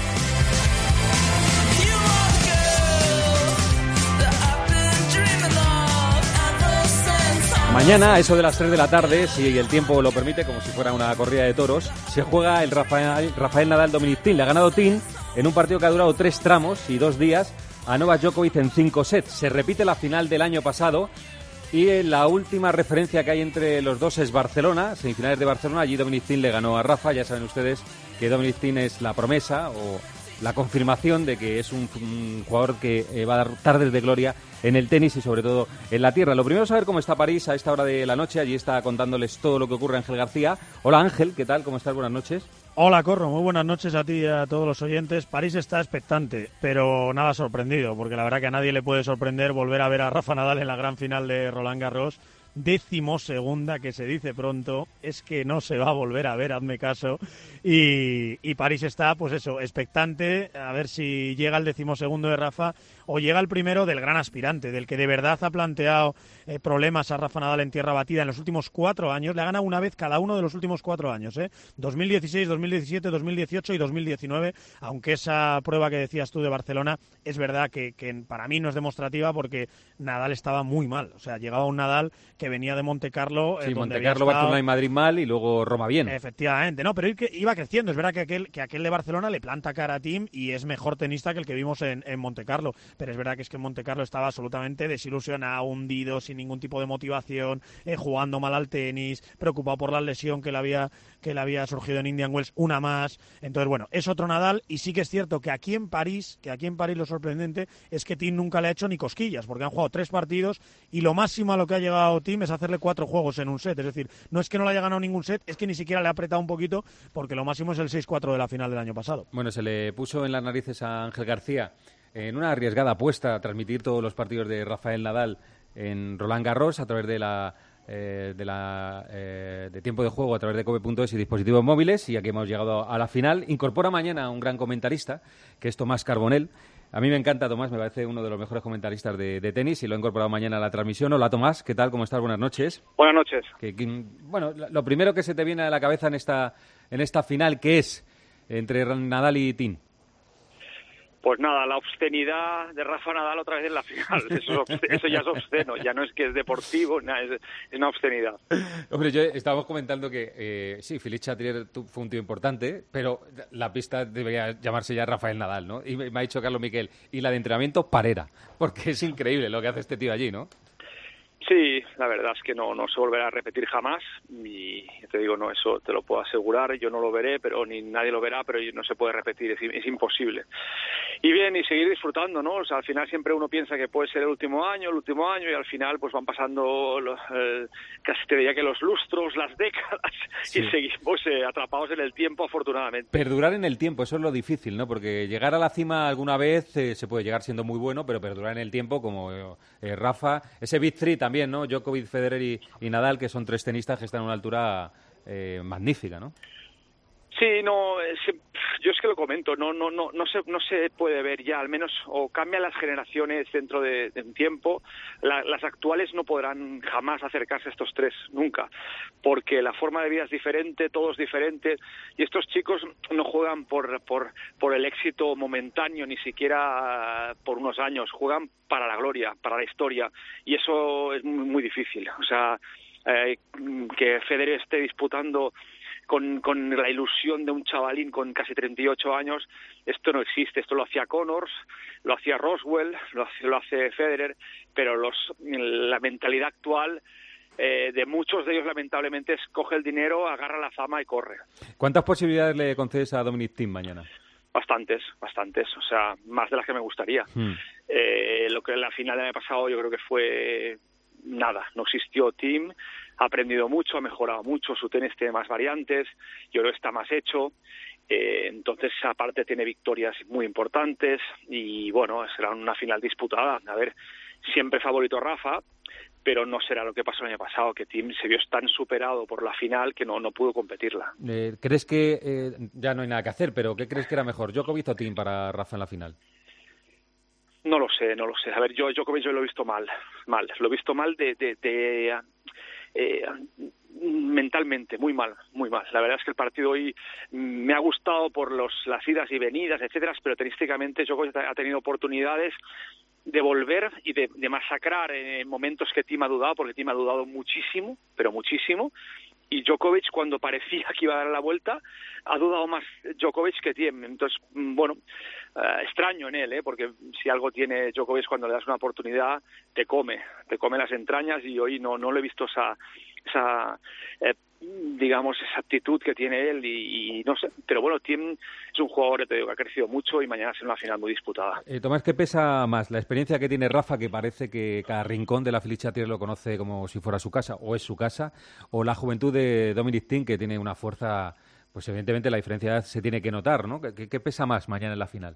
Mañana, a eso de las tres de la tarde, si el tiempo lo permite, como si fuera una corrida de toros, se juega el Rafael, Rafael Nadal-Dominic Thiem. Le ha ganado Thiem en un partido que ha durado tres tramos y dos días a Novak Djokovic en cinco sets. Se repite la final del año pasado y la última referencia que hay entre los dos es Barcelona, semifinales de Barcelona. Allí Dominic Thiem le ganó a Rafa. Ya saben ustedes que Dominic Thiem es la promesa o la confirmación de que es un, un jugador que eh, va a dar tardes de gloria en el tenis y sobre todo en la tierra. Lo primero es saber cómo está París a esta hora de la noche. Allí está contándoles todo lo que ocurre Ángel García. Hola Ángel, ¿qué tal? ¿Cómo estás? Buenas noches. Hola, Corro, muy buenas noches a ti y a todos los oyentes. París está expectante, pero nada sorprendido, porque la verdad que a nadie le puede sorprender volver a ver a Rafa Nadal en la gran final de Roland Garros. Décimo segunda, que se dice pronto, es que no se va a volver a ver, hazme caso. Y, y París está, pues eso, expectante, a ver si llega el decimosegundo de Rafa o llega el primero del gran aspirante, del que de verdad ha planteado eh, problemas a Rafa Nadal en tierra batida en los últimos cuatro años. Le ha ganado una vez cada uno de los últimos cuatro años, ¿eh? dos mil dieciséis, dos mil diecisiete, dos mil dieciocho y dos mil diecinueve, aunque esa prueba que decías tú de Barcelona es verdad que, que para mí no es demostrativa porque Nadal estaba muy mal. O sea, llegaba un Nadal que venía de Monte Carlo. Sí, eh, Monte Carlo, Barcelona y Madrid mal y luego Roma bien. Efectivamente, no, pero iba creciendo. Es verdad que aquel, que aquel de Barcelona le planta cara a Thiem y es mejor tenista que el que vimos en, en Monte Carlo. Pero es verdad que es que en Monte Carlo estaba absolutamente desilusionado, hundido, sin ningún tipo de motivación, eh, jugando mal al tenis, preocupado por la lesión que le había que le había surgido en Indian Wells, una más. Entonces, bueno, es otro Nadal y sí que es cierto que aquí en París, que aquí en París lo sorprendente es que Thiem nunca le ha hecho ni cosquillas, porque han jugado tres partidos y lo máximo a lo que ha llegado Thiem es hacerle cuatro juegos en un set. Es decir, no es que no le haya ganado ningún set, es que ni siquiera le ha apretado un poquito, porque lo máximo es el seis cuatro de la final del año pasado. Bueno, se le puso en las narices a Ángel García en una arriesgada apuesta a transmitir todos los partidos de Rafael Nadal en Roland Garros a través de la eh, de la eh, de tiempo de juego a través de cope punto es y dispositivos móviles, y aquí hemos llegado a la final. Incorpora mañana a un gran comentarista, que es Tomás Carbonell. A mí me encanta Tomás, me parece uno de los mejores comentaristas de, de tenis y lo he incorporado mañana a la transmisión. Hola Tomás, ¿qué tal? ¿Cómo estás? Buenas noches. Buenas noches. Que, que, bueno, lo primero que se te viene a la cabeza en esta en esta final, ¿qué es entre Nadal y Thiem? Pues nada, la obscenidad de Rafa Nadal otra vez en la final. Eso, es eso ya es obsceno, ya no es que es deportivo, nada, es, es una obscenidad. Hombre, yo estábamos comentando que eh, sí, Philippe Chatrier fue un tío importante, pero la pista debería llamarse ya Rafael Nadal, ¿no? Y me, me ha dicho Carlos Miquel, y la de entrenamiento, Parera, porque es increíble lo que hace este tío allí, ¿no? Sí, la verdad es que no, no se volverá a repetir jamás y te digo, no, eso te lo puedo asegurar, yo no lo veré, pero ni nadie lo verá, pero no se puede repetir, es, es imposible. Y bien, y seguir disfrutando, ¿no? O sea, al final siempre uno piensa que puede ser el último año, el último año, y al final pues van pasando los, eh, casi te diría que los lustros, las décadas, sí. Y seguimos eh, atrapados en el tiempo, afortunadamente. Perdurar en el tiempo, eso es lo difícil, ¿no? Porque llegar a la cima alguna vez eh, se puede llegar siendo muy bueno, pero perdurar en el tiempo, como eh, Rafa, ese Big Three también, ¿no? Djokovic, Federer y, y Nadal, que son tres tenistas que están a una altura eh, magnífica, ¿no? Sí, no, es, yo es que lo comento, no, no, no, no se, no se puede ver ya, al menos, o cambian las generaciones dentro de, de un tiempo, la, las actuales no podrán jamás acercarse a estos tres, nunca, porque la forma de vida es diferente, todo es diferente, y estos chicos no juegan por, por, por el éxito momentáneo, ni siquiera por unos años, juegan para la gloria, para la historia, y eso es muy, muy difícil, o sea, eh, que Federer esté disputando Con, con la ilusión de un chavalín con casi treinta y ocho años, esto no existe. Esto lo hacía Connors, lo hacía Roswell, lo hace, lo hace Federer, pero los, la mentalidad actual eh, de muchos de ellos, lamentablemente, es coge el dinero, agarra la fama y corre. ¿Cuántas posibilidades le concedes a Dominic Thiem mañana? Bastantes, bastantes, o sea, más de las que me gustaría. Hmm. Eh, lo que en la final del año pasado yo creo que fue nada, no existió Thiem. Ha aprendido mucho, ha mejorado mucho, su tenis tiene más variantes, yo creo que está más hecho, eh, entonces aparte tiene victorias muy importantes y bueno, será una final disputada. A ver, siempre favorito Rafa, pero no será lo que pasó el año pasado, que Thiem se vio tan superado por la final que no, no pudo competirla. Eh, ¿Crees que, eh, ya no hay nada que hacer, pero qué crees que era mejor, Djokovic o Thiem para Rafa en la final? No lo sé, no lo sé. A ver, yo Djokovic yo lo he visto mal, mal, lo he visto mal de... de, de Eh, mentalmente, muy mal, muy mal. La verdad es que el partido hoy me ha gustado por los, las idas y venidas, etcétera, pero tenísticamente Djokovic ha tenido oportunidades de volver y de, de masacrar en momentos que Thiem ha dudado, porque Thiem ha dudado muchísimo, pero muchísimo, y Djokovic cuando parecía que iba a dar la vuelta ha dudado más Djokovic que Thiem. Entonces, bueno, eh, extraño en él, ¿eh? Porque si algo tiene Djokovic, cuando le das una oportunidad te come, te come las entrañas, y hoy no no le he visto esa esa eh, digamos esa actitud que tiene él y, y no sé, pero bueno, Thiem es un jugador, te digo, que ha crecido mucho y mañana será una final muy disputada. Eh, Tomás, ¿qué pesa más? ¿La experiencia que tiene Rafa, que parece que cada rincón de la Philippe Chatrier lo conoce como si fuera su casa o es su casa, o la juventud de Dominic Thiem, que tiene una fuerza pues evidentemente la diferencia se tiene que notar, ¿no? ¿Qué, qué pesa más mañana en la final?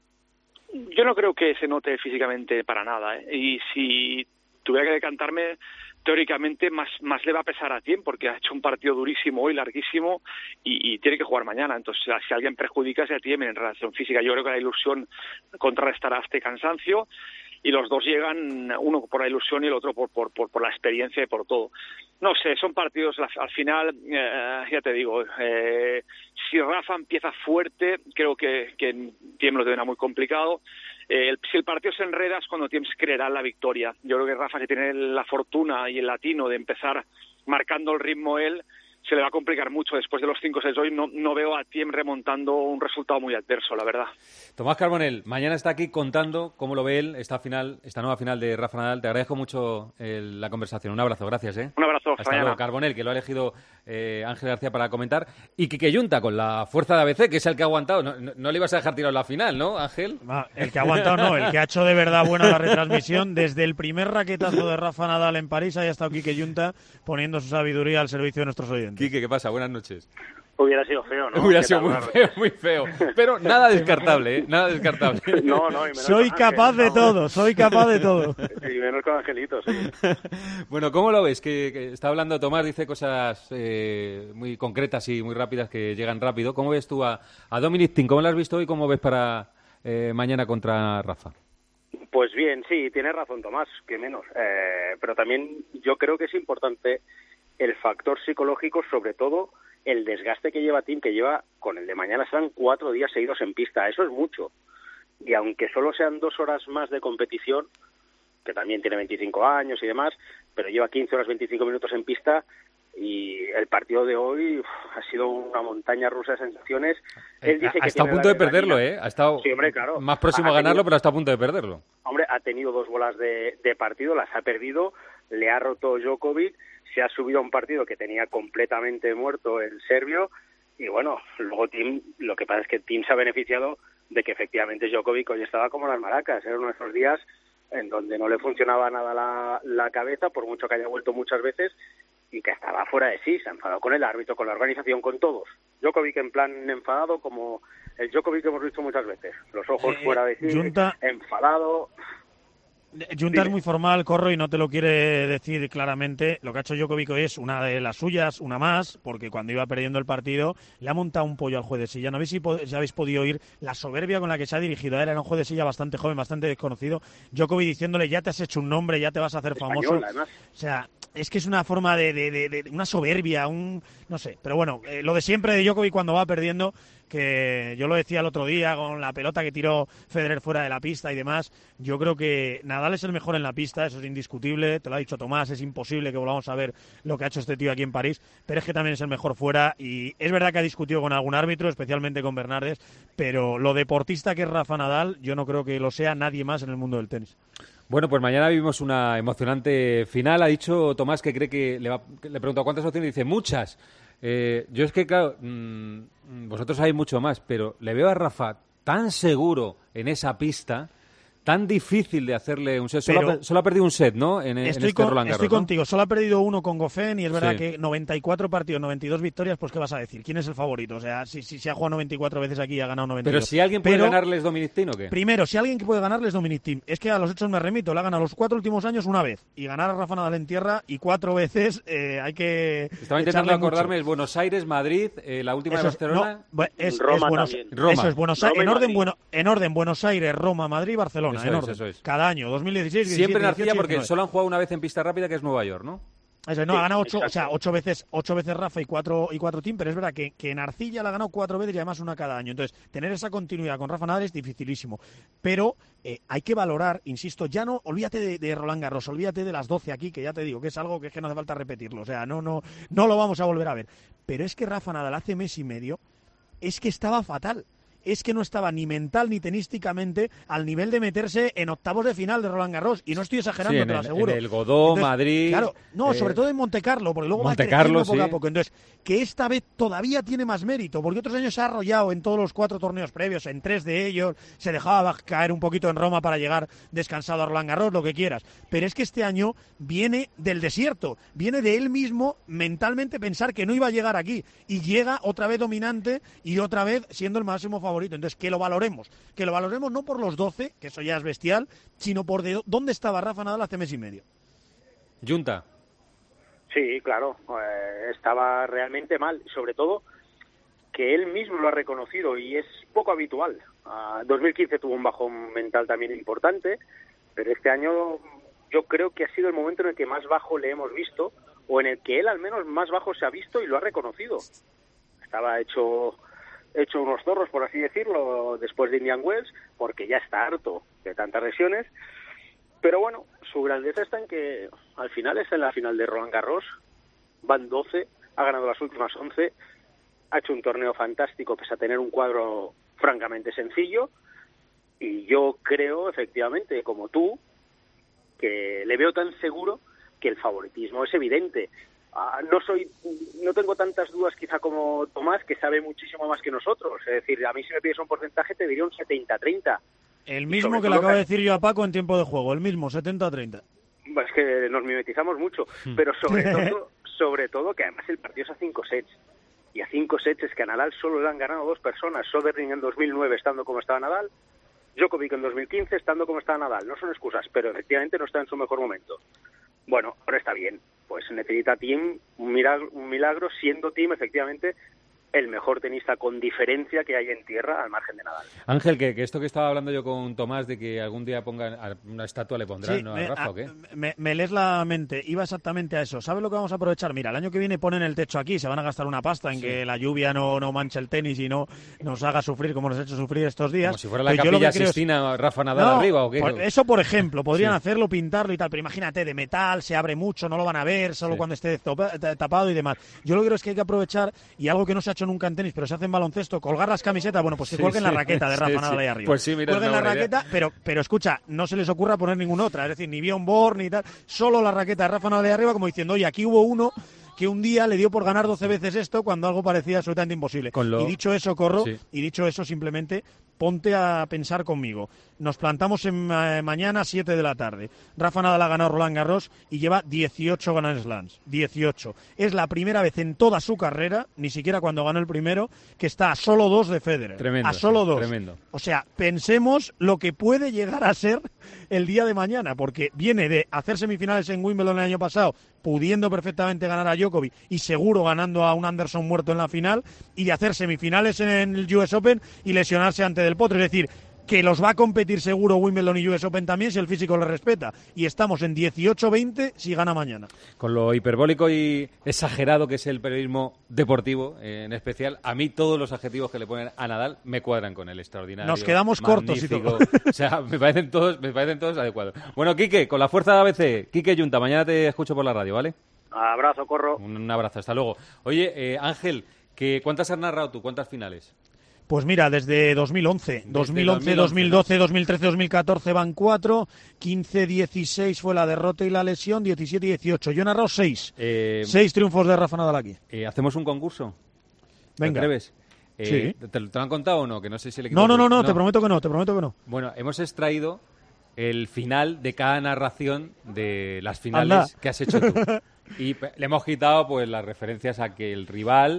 Yo no creo que se note físicamente para nada, ¿eh? Y si tuviera que decantarme, teóricamente más, más le va a pesar a Thiem, porque ha hecho un partido durísimo hoy, larguísimo, y, y tiene que jugar mañana. Entonces, si alguien perjudica es a Thiem en relación física. Yo creo que la ilusión contrarrestará este cansancio, y los dos llegan, uno por la ilusión y el otro por, por, por, por la experiencia y por todo. No sé, son partidos, al final, eh, ya te digo, eh, si Rafa empieza fuerte, creo que, que Thiem lo tendrá muy complicado. Eh, el, si el partido se enreda es cuando Thiem creerá la victoria. Yo creo que Rafa, que tiene la fortuna y el latino de empezar marcando el ritmo él, se le va a complicar mucho. Después de los cinco seis hoy no, no veo a Thiem remontando un resultado muy adverso, la verdad. Tomás Carbonell, mañana está aquí contando cómo lo ve él, esta final, esta nueva final de Rafa Nadal. Te agradezco mucho el, la conversación. Un abrazo, gracias. ¿eh? Un abrazo, hasta mañana. luego. Carbonell, que lo ha elegido eh, Ángel García para comentar. Y Quique Yunta, con la fuerza de A B C, que es el que ha aguantado. No, no, no le ibas a dejar tirado en la final, ¿no, Ángel? Ah, el que ha aguantado no, el que ha hecho de verdad buena la retransmisión. Desde el primer raquetazo de Rafa Nadal en París, ahí ha estado Quique Yunta poniendo su sabiduría al servicio de nuestros oyentes. Quique, ¿qué pasa? Buenas noches. Hubiera sido feo, ¿no? Hubiera sido muy feo, muy feo. Pero nada descartable, ¿eh? Nada descartable. No, no. Y menos soy con capaz Ángel, de vamos. todo, soy capaz de todo. Y menos con Angelito, sí. Bueno, ¿cómo lo ves? Que, que está hablando Tomás, dice cosas eh, muy concretas y muy rápidas que llegan rápido. ¿Cómo ves tú a, a Dominic Thiem? ¿Cómo lo has visto hoy? ¿Cómo ves para eh, mañana contra Rafa? Pues bien, sí, tiene razón Tomás, que menos. Eh, pero también yo creo que es importante el factor psicológico, sobre todo el desgaste que lleva Thiem, que lleva, con el de mañana serán cuatro días seguidos en pista. Eso es mucho. Y aunque solo sean dos horas más de competición, que también tiene veinticinco años y demás, pero lleva quince horas veinticinco minutos en pista, y el partido de hoy uf, ha sido una montaña rusa de sensaciones. Él dice ha que estado a punto de perderlo, ¿eh? Ha estado sí, hombre, claro. más próximo ha a ganarlo, tenido... pero está a punto de perderlo. Hombre, ha tenido dos bolas de, de partido, las ha perdido, le ha roto Djokovic, se ha subido a un partido que tenía completamente muerto el serbio, y bueno, luego Thiem, lo que pasa es que Thiem se ha beneficiado de que efectivamente Djokovic hoy estaba como las maracas. Era uno de esos días en donde no le funcionaba nada la, la cabeza, por mucho que haya vuelto muchas veces, y que estaba fuera de sí. Se ha enfadado con el árbitro, con la organización, con todos. Djokovic en plan enfadado, como el Djokovic que hemos visto muchas veces. Los ojos Eh, fuera de sí, Junta- enfadado. Junta es muy formal, Corro, y no te lo quiere decir claramente. Lo que ha hecho Djokovic hoy es una de las suyas, una más, porque cuando iba perdiendo el partido le ha montado un pollo al juez de silla. No sé si, po- si habéis podido oír la soberbia con la que se ha dirigido a él. Era un juez de silla bastante joven, bastante desconocido. Djokovic diciéndole, ya te has hecho un nombre, ya te vas a hacer famoso. Español, además. O sea, es que es una forma de, de, de- de- una soberbia, un no sé. Pero bueno, eh, lo de siempre de Djokovic cuando va perdiendo, que yo lo decía el otro día con la pelota que tiró Federer fuera de la pista y demás. Yo creo que Nadal es el mejor en la pista, eso es indiscutible, te lo ha dicho Tomás, es imposible que volvamos a ver lo que ha hecho este tío aquí en París, pero es que también es el mejor fuera, y es verdad que ha discutido con algún árbitro, especialmente con Bernardes, pero lo deportista que es Rafa Nadal, yo no creo que lo sea nadie más en el mundo del tenis. Bueno, pues mañana vivimos una emocionante final. Ha dicho Tomás que cree que le, va, que le pregunto cuántas opciones, dice muchas. Eh, yo es que, claro, mmm, vosotros sabéis mucho más, pero le veo a Rafa tan seguro en esa pista, tan difícil de hacerle un set. Solo, Pero ha, solo ha perdido un set, ¿no? En, en Estoy, este con, Roland Garros, estoy ¿no? contigo, solo ha perdido uno con Goffin, y es verdad Sí. que noventa y cuatro partidos, noventa y dos victorias, pues ¿qué vas a decir? ¿Quién es el favorito? O sea, si, si se ha jugado noventa y cuatro veces aquí y ha ganado noventa y dos. Pero si alguien puede Pero, ganarles Dominic Thiem, ¿o qué? Primero, si alguien que puede ganarles Dominic Thiem, es que a los hechos me remito, le ha ganado los cuatro últimos años una vez, y ganar a Rafa Nadal en tierra y cuatro veces eh, hay que Estaba intentando echarle acordarme, mucho. es Buenos Aires, Madrid, eh, la última Eso de es- Barcelona. no, bu- es, Roma es Buenos, también. Roma. Eso es Buenos Roma Aires, y en orden, Madrid. bueno, en orden Buenos Aires, Roma, Madrid, Barcelona, Eso en es, orden. eso es. Cada año, dos mil dieciséis, Siempre en diecisiete, Arcilla, dieciocho, porque diecinueve. solo han jugado una vez en pista rápida, que es Nueva York, ¿no? Eso, no, Sí, ha ganado ocho, exacto. o sea, ocho veces, ocho veces Rafa y cuatro y cuatro Thiem, pero es verdad que, que en Arcilla la ha ganado cuatro veces y además una cada año. Entonces, tener esa continuidad con Rafa Nadal es dificilísimo. Pero eh, hay que valorar, insisto, ya no, olvídate de, de Roland Garros, olvídate de las doce aquí, que ya te digo, que es algo que es que no hace falta repetirlo. O sea, no, no, no lo vamos a volver a ver. Pero es que Rafa Nadal hace mes y medio es que estaba fatal. es que no estaba ni mental ni tenísticamente al nivel de meterse en octavos de final de Roland Garros. Y no estoy exagerando, sí, te lo el, aseguro. En el Godó, Entonces, Madrid... Claro, no, eh, sobre todo en Montecarlo, porque luego Monte va creciendo Carlo, poco a sí. poco. Entonces, que esta vez todavía tiene más mérito, porque otros años se ha arrollado en todos los cuatro torneos previos, en tres de ellos, se dejaba caer un poquito en Roma para llegar descansado a Roland Garros, lo que quieras. Pero es que este año viene del desierto, viene de él mismo mentalmente pensar que no iba a llegar aquí, y llega otra vez dominante y otra vez siendo el máximo favorito. Entonces, que lo valoremos, que lo valoremos no por los doce, que eso ya es bestial, sino por de dónde estaba Rafa Nadal hace mes y medio. Junta. Sí, claro, eh, estaba realmente mal, sobre todo que él mismo lo ha reconocido y es poco habitual. Uh, dos mil quince tuvo un bajón mental también importante, pero este año yo creo que ha sido el momento en el que más bajo le hemos visto, o en el que él al menos más bajo se ha visto y lo ha reconocido. Estaba hecho, hecho unos zorros, por así decirlo, después de Indian Wells, porque ya está harto de tantas lesiones. Pero bueno, su grandeza está en que al final es en la final de Roland Garros, van doce, ha ganado las últimas once, ha hecho un torneo fantástico pese a tener un cuadro francamente sencillo, y yo creo efectivamente, como tú, que le veo tan seguro que el favoritismo es evidente. Uh, no soy, no tengo tantas dudas quizá como Tomás, que sabe muchísimo más que nosotros. Es decir, a mí si me pides un porcentaje te diría un setenta treinta. El mismo que le acabo de decir yo a Paco en tiempo de juego, el mismo, setenta treinta. Es que nos mimetizamos mucho, pero sobre todo, sobre todo que además el partido es a cinco sets. Y a cinco sets es que a Nadal solo le han ganado dos personas. Soderling en dos mil nueve estando como estaba Nadal, Djokovic en dos mil quince estando como estaba Nadal. No son excusas, pero efectivamente no está en su mejor momento. Bueno, ahora está bien. Pues necesita Thiem un milagro, un milagro siendo Thiem efectivamente el mejor tenista con diferencia que hay en tierra al margen de Nadal. Ángel, que, que esto que estaba hablando yo con Tomás de que algún día pongan una estatua le pondrán, sí, ¿no? me, a Rafa, a, ¿o qué? Me, me lees la mente, iba exactamente a eso. ¿Sabes lo que vamos a aprovechar? Mira, el año que viene ponen el techo aquí, se van a gastar una pasta en sí. que la lluvia no, no manche el tenis y no nos haga sufrir como nos ha hecho sufrir estos días. Como si fuera la Pero Capilla Sistina, es... Rafa Nadal no, arriba, ¿o qué? Por, eso, por ejemplo, podrían sí. hacerlo, pintarlo y tal, pero imagínate, de metal, se abre mucho, no lo van a ver, solo sí. cuando esté tapado y demás. Yo lo que creo es que hay que aprovechar, y algo que no se ha hecho nunca en tenis, pero se hace en baloncesto, colgar las camisetas, bueno, pues que sí, cuelguen sí, la raqueta de Rafa sí, Nadal ahí arriba. Pues sí, mira, cuelguen la raqueta, pero, pero escucha, no se les ocurra poner ninguna otra, es decir, ni Bjorn Borg ni tal, solo la raqueta de Rafa Nadal ahí arriba, como diciendo, oye, aquí hubo uno que un día le dio por ganar doce veces esto cuando algo parecía absolutamente imposible. Lo... Y dicho eso, Corro, sí. y dicho eso, simplemente ponte a pensar conmigo. Nos plantamos en eh, mañana siete de la tarde. Rafa Nadal ha ganado Roland Garros y lleva dieciocho Grand Slams. dieciocho. Es la primera vez en toda su carrera, ni siquiera cuando ganó el primero, que está a solo dos de Federer. Tremendo. A solo sí, dos. Tremendo. O sea, pensemos lo que puede llegar a ser el día de mañana, porque viene de hacer semifinales en Wimbledon el año pasado, pudiendo perfectamente ganar a Djokovic y seguro ganando a un Anderson muerto en la final, y de hacer semifinales en el U S Open y lesionarse ante Del Potro. Es decir, que los va a competir seguro Wimbledon y U S Open también si el físico le respeta. Y estamos en dieciocho veinte si gana mañana. Con lo hiperbólico y exagerado que es el periodismo deportivo, eh, en especial, a mí todos los adjetivos que le ponen a Nadal me cuadran con el extraordinario. Nos quedamos cortos y todo. O sea, me parecen todos, me parecen todos adecuados. Bueno, Quique, con la fuerza de A B C, Quique Junta, mañana te escucho por la radio, ¿vale? Abrazo, Corro. Un, un abrazo, hasta luego. Oye, eh, Ángel, que ¿cuántas has narrado tú? ¿Cuántas finales? Pues mira, desde dos mil once, dos mil once, dos mil doce, dos mil trece, dos mil catorce van cuatro, quince dieciséis fue la derrota y la lesión, diecisiete dieciocho. Yo he narrado seis, eh, seis triunfos de Rafa Nadal aquí. Eh, ¿Hacemos un concurso? Venga. ¿Te atreves? Eh, sí. ¿te, ¿Te lo han contado o no? Que no sé si el equipo... No, no, no, no, te prometo que no, te prometo que no. Bueno, hemos extraído el final de cada narración de las finales Anda. que has hecho tú. Y le hemos quitado pues las referencias a que el rival...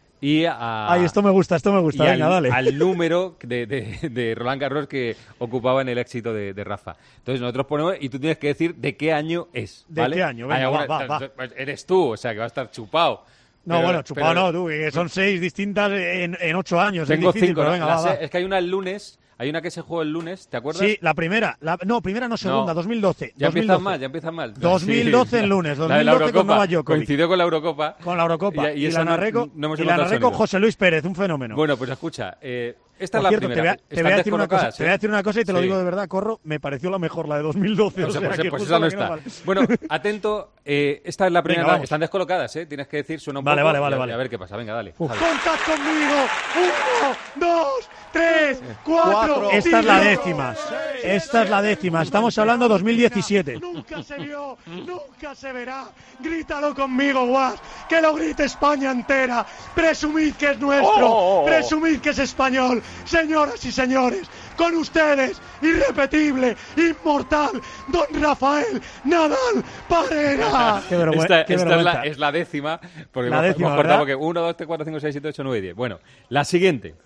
Y a, Ay, esto me gusta, esto me gusta, venga, al, dale. al número de, de, de Roland Garros que ocupaba en el éxito de, de Rafa. Entonces nosotros ponemos y tú tienes que decir de qué año es, ¿vale? ¿De qué año? Venga, Ay, va, va, va. Eres tú, o sea que va a estar chupado. No, pero, bueno, chupado pero, no, tú, que son seis distintas en, en ocho años. Tengo es difícil, cinco, pero venga, va, va. Es que hay una el lunes... Hay una que se jugó el lunes, ¿te acuerdas? Sí, la primera. La, no, primera no, segunda, no. dos mil doce. Ya dos mil doce. empiezan mal, ya empiezan mal. dos mil doce sí. en lunes, dos La mil de la doce Eurocopa, con Novak Djokovic. coincidió con la Eurocopa. Con la Eurocopa. Y, y, y la narré, no, no y la narré con José Luis Pérez, un fenómeno. Bueno, pues escucha, eh, Esta Por es la cierto, primera. Te voy, a, te, voy a decir una cosa, ¿eh? te voy a decir una cosa y te lo Sí. digo de verdad, Corro, me pareció la mejor, la de dos mil doce. O sea, o sea, pues, que pues justo esa no la que nos está. vale. Bueno, atento, eh, esta es la primera. Venga, vamos. Están descolocadas, ¿eh? Tienes que decir, suena un Vale, poco. vale, vale, y a, vale. a ver qué pasa. Venga, dale. Javi. ¡Contad conmigo! ¡Uno, dos, tres, cuatro! Esta es la décima. Esta es la décima. Estamos hablando dos mil diecisiete. Nunca se vio, nunca se verá. Grítalo conmigo, Guas. Que lo grite España entera. Presumid que es nuestro. Oh, oh, oh. Presumid que es español. Señoras y señores, con ustedes, irrepetible, inmortal, don Rafael Nadal Parera. Qué vergüenza. Esta, qué esta es, vergüenza. la, es la décima, porque La hemos, décima, hemos cortado ¿verdad? porque uno, dos, tres, cuatro, cinco, seis, siete, ocho, nueve, diez. Bueno, la siguiente.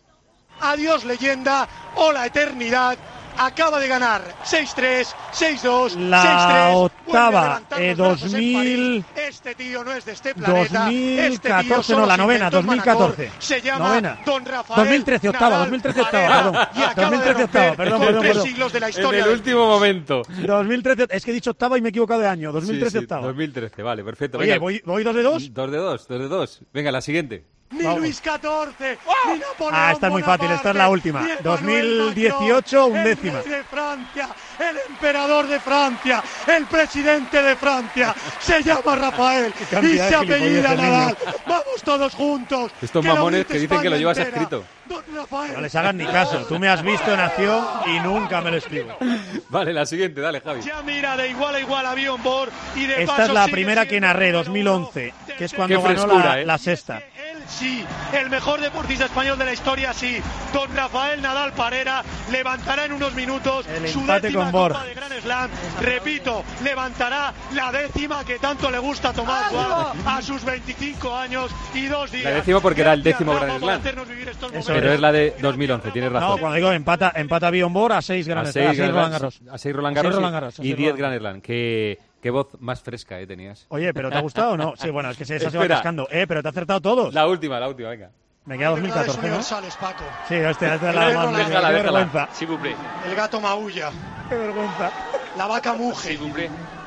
Adiós, leyenda. Hola, eternidad. Acaba de ganar seis tres, seis dos, La seis tres. octava, eh, dos mil... Este tío no es de este planeta. dos mil Este tío catorce, solo no, la se novena, inventó dos mil el Manacor. catorce. Se llama Novena. Don Rafael dos mil trece, octava, Nadal dos mil trece, octava, Parera. perdón. Y acaba dos mil trece, de octava, romper perdón, con perdón, tres perdón. siglos de la En historia. el último momento. dos mil trece, es que he dicho octava y me he equivocado de año. dos mil trece, Sí, sí, octava. dos mil trece, vale, perfecto. Oye, Venga. ¿voy, ¿voy dos de dos? Dos de dos, dos de dos. Venga, la siguiente. Ni Vamos. Luis catorce, ni Napoleón Ah, esta es muy fácil, esta es la última. Bonaparte, ni dos mil Emmanuel dieciocho, Macron, undécima. El rey de Francia, el emperador de Francia, el presidente de Francia, se llama Rafael y cantidad se de gilipolleces, apellida Nadal. niño. Vamos todos juntos. Estos que lo mamones grite que dicen que lo España llevas entera. escrito. Don Rafael. No les hagan ni caso. Tú me has visto en acción y nunca me lo escribo. Vale, la siguiente, dale, Javi. Ya mira de igual a igual a Bjorn Borg y de Esta paso es la sigue primera que siendo narré, número dos mil once, que es cuando Qué ganó frescura, la, ¿eh? la sexta. Sí, el mejor deportista español de la historia, sí. Don Rafael Nadal Parera levantará en unos minutos El su empate décima con Borg. Copa de Grand Slam. Repito, levantará la décima que tanto le gusta a Tomás Guas a sus veinticinco años y dos días. La décima porque era el Gracias, décimo Rafa, Grand por Slam. hacernos vivir estos Eso momentos. Pero es la de dos mil once, tienes No, razón. cuando digo empata, empata Bjorn Borg a seis a grandes seis, Roland Grand- Garros. a seis Roland A seis Garros, Roland Garros, a y seis diez Roland Grand Slam. Qué, qué voz más fresca eh, tenías. Oye, ¿pero te ha gustado o no? Sí, bueno, es que esa se va Espera. cascando. Eh, pero te ha acertado todos. La última, la última, venga. Me queda dos mil catorce, ¿no? universales, Paco. Sí, hostia, esta es la Déjala, más déjala, qué déjala. vergüenza. Sí, cumple. El gato maulla, Qué vergüenza. la vaca muge, Sí, cumple.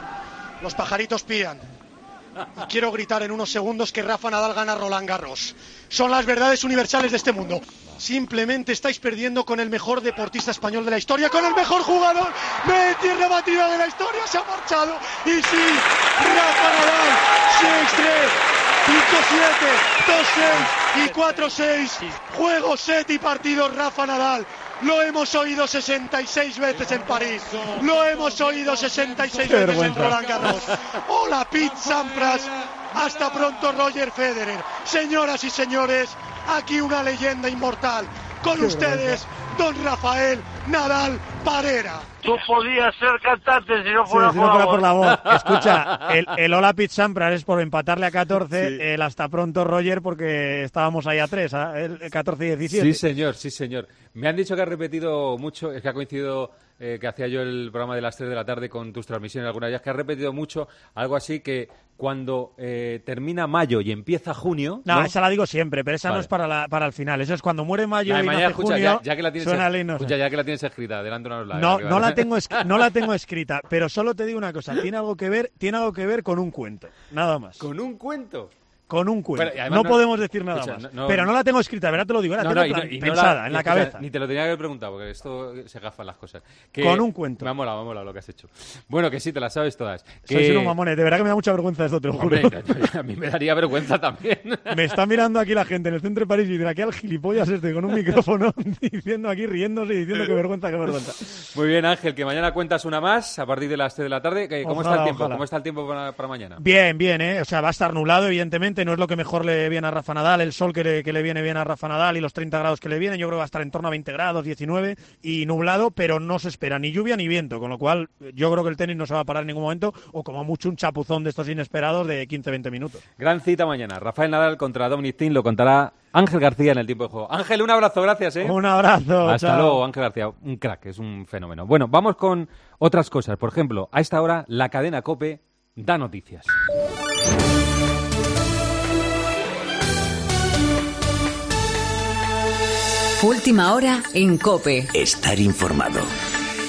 los pajaritos pían. Y quiero gritar en unos segundos que Rafa Nadal gana Roland Garros. Son las verdades universales de este mundo. Simplemente estáis perdiendo con el mejor deportista español de la historia, con el mejor jugador de tierra batida de la historia. Se ha marchado. Y sí, Rafa Nadal, seis tres, cinco siete, dos seis y cuatro seis. Juego, set y partido Rafa Nadal. Lo hemos oído sesenta y seis veces en París. Lo hemos oído sesenta y seis Qué veces en vergüenza. Roland Garros. Hola, Pete Sampras. Hasta pronto, Roger Federer. Señoras y señores, aquí una leyenda inmortal. Con Qué ustedes, don Rafael Nadal Parera. Tú podías ser cantante si no Sí, fuera, si no por, fuera la por la voz. voz. Escucha, el, el Hola Pete Sampras es por empatarle a catorce, Sí. el hasta pronto Roger porque estábamos ahí a tres, ¿ah? el catorce y diecisiete. Sí, señor, sí, señor. Me han dicho que has repetido mucho, es que ha coincidido eh, que hacía yo el programa de las tres de la tarde con tus transmisiones algunas días, que has repetido mucho algo así que cuando eh, termina mayo y empieza junio... No, ¿no? esa la digo siempre, pero esa Vale. no es para, la, para el final. Eso es cuando muere mayo Ya, y mañana, nace escucha, junio, ya, ya que la tienes, suena el himno. escucha, ya que la tienes escrita, adelántanosla. No, que no va. la tengo es- no la tengo escrita, pero solo te digo una cosa, tiene algo que ver, tiene algo que ver con un cuento, nada más. ¿Con un cuento? Con un cuento. Bueno, y además no, no- podemos decir nada escucha, más. no- no- pero no la tengo escrita, ¿verdad? Te lo digo, la No, tengo no, y plan- no- y no pensada la- en la escucha, cabeza. Ni te lo tenía que haber preguntado, porque esto se gafan las cosas. Que Con un cuento. Me ha molado, me ha molado lo que has hecho. Bueno, que sí, te las sabes todas. Que... Sois unos mamones, de verdad que me da mucha vergüenza esto, te lo juro. Hombre, a mí me daría vergüenza también. Me está mirando aquí la gente en el centro de París y dirá, aquí al gilipollas este con un micrófono diciendo aquí, riéndose y diciendo qué vergüenza, qué vergüenza. Muy bien, Ángel, que mañana cuentas una más a partir de las tres de la tarde. Que- ¿Cómo Ojalá, está el tiempo? ojalá. ¿Cómo está el tiempo para, para mañana? Bien, bien, ¿eh? O sea, va a estar nublado, evidentemente. No es lo que mejor le viene a Rafa Nadal, el sol que le, que le viene bien a Rafa Nadal y los treinta grados que le vienen. Yo creo que va a estar en torno a veinte grados, diecinueve y nublado, pero no se espera ni lluvia ni viento. Con lo cual, yo creo que el tenis no se va a parar en ningún momento o como mucho un chapuzón de estos inesperados de quince veinte minutos. Gran cita mañana. Rafael Nadal contra Dominic Thiem, lo contará Ángel García en el tiempo de juego. Ángel, un abrazo, gracias. ¿eh? Un abrazo. Hasta chao. luego, Ángel García. Un crack, es un fenómeno. Bueno, vamos con otras cosas. Por ejemplo, a esta hora la cadena COPE da noticias. Última hora en COPE. Estar informado.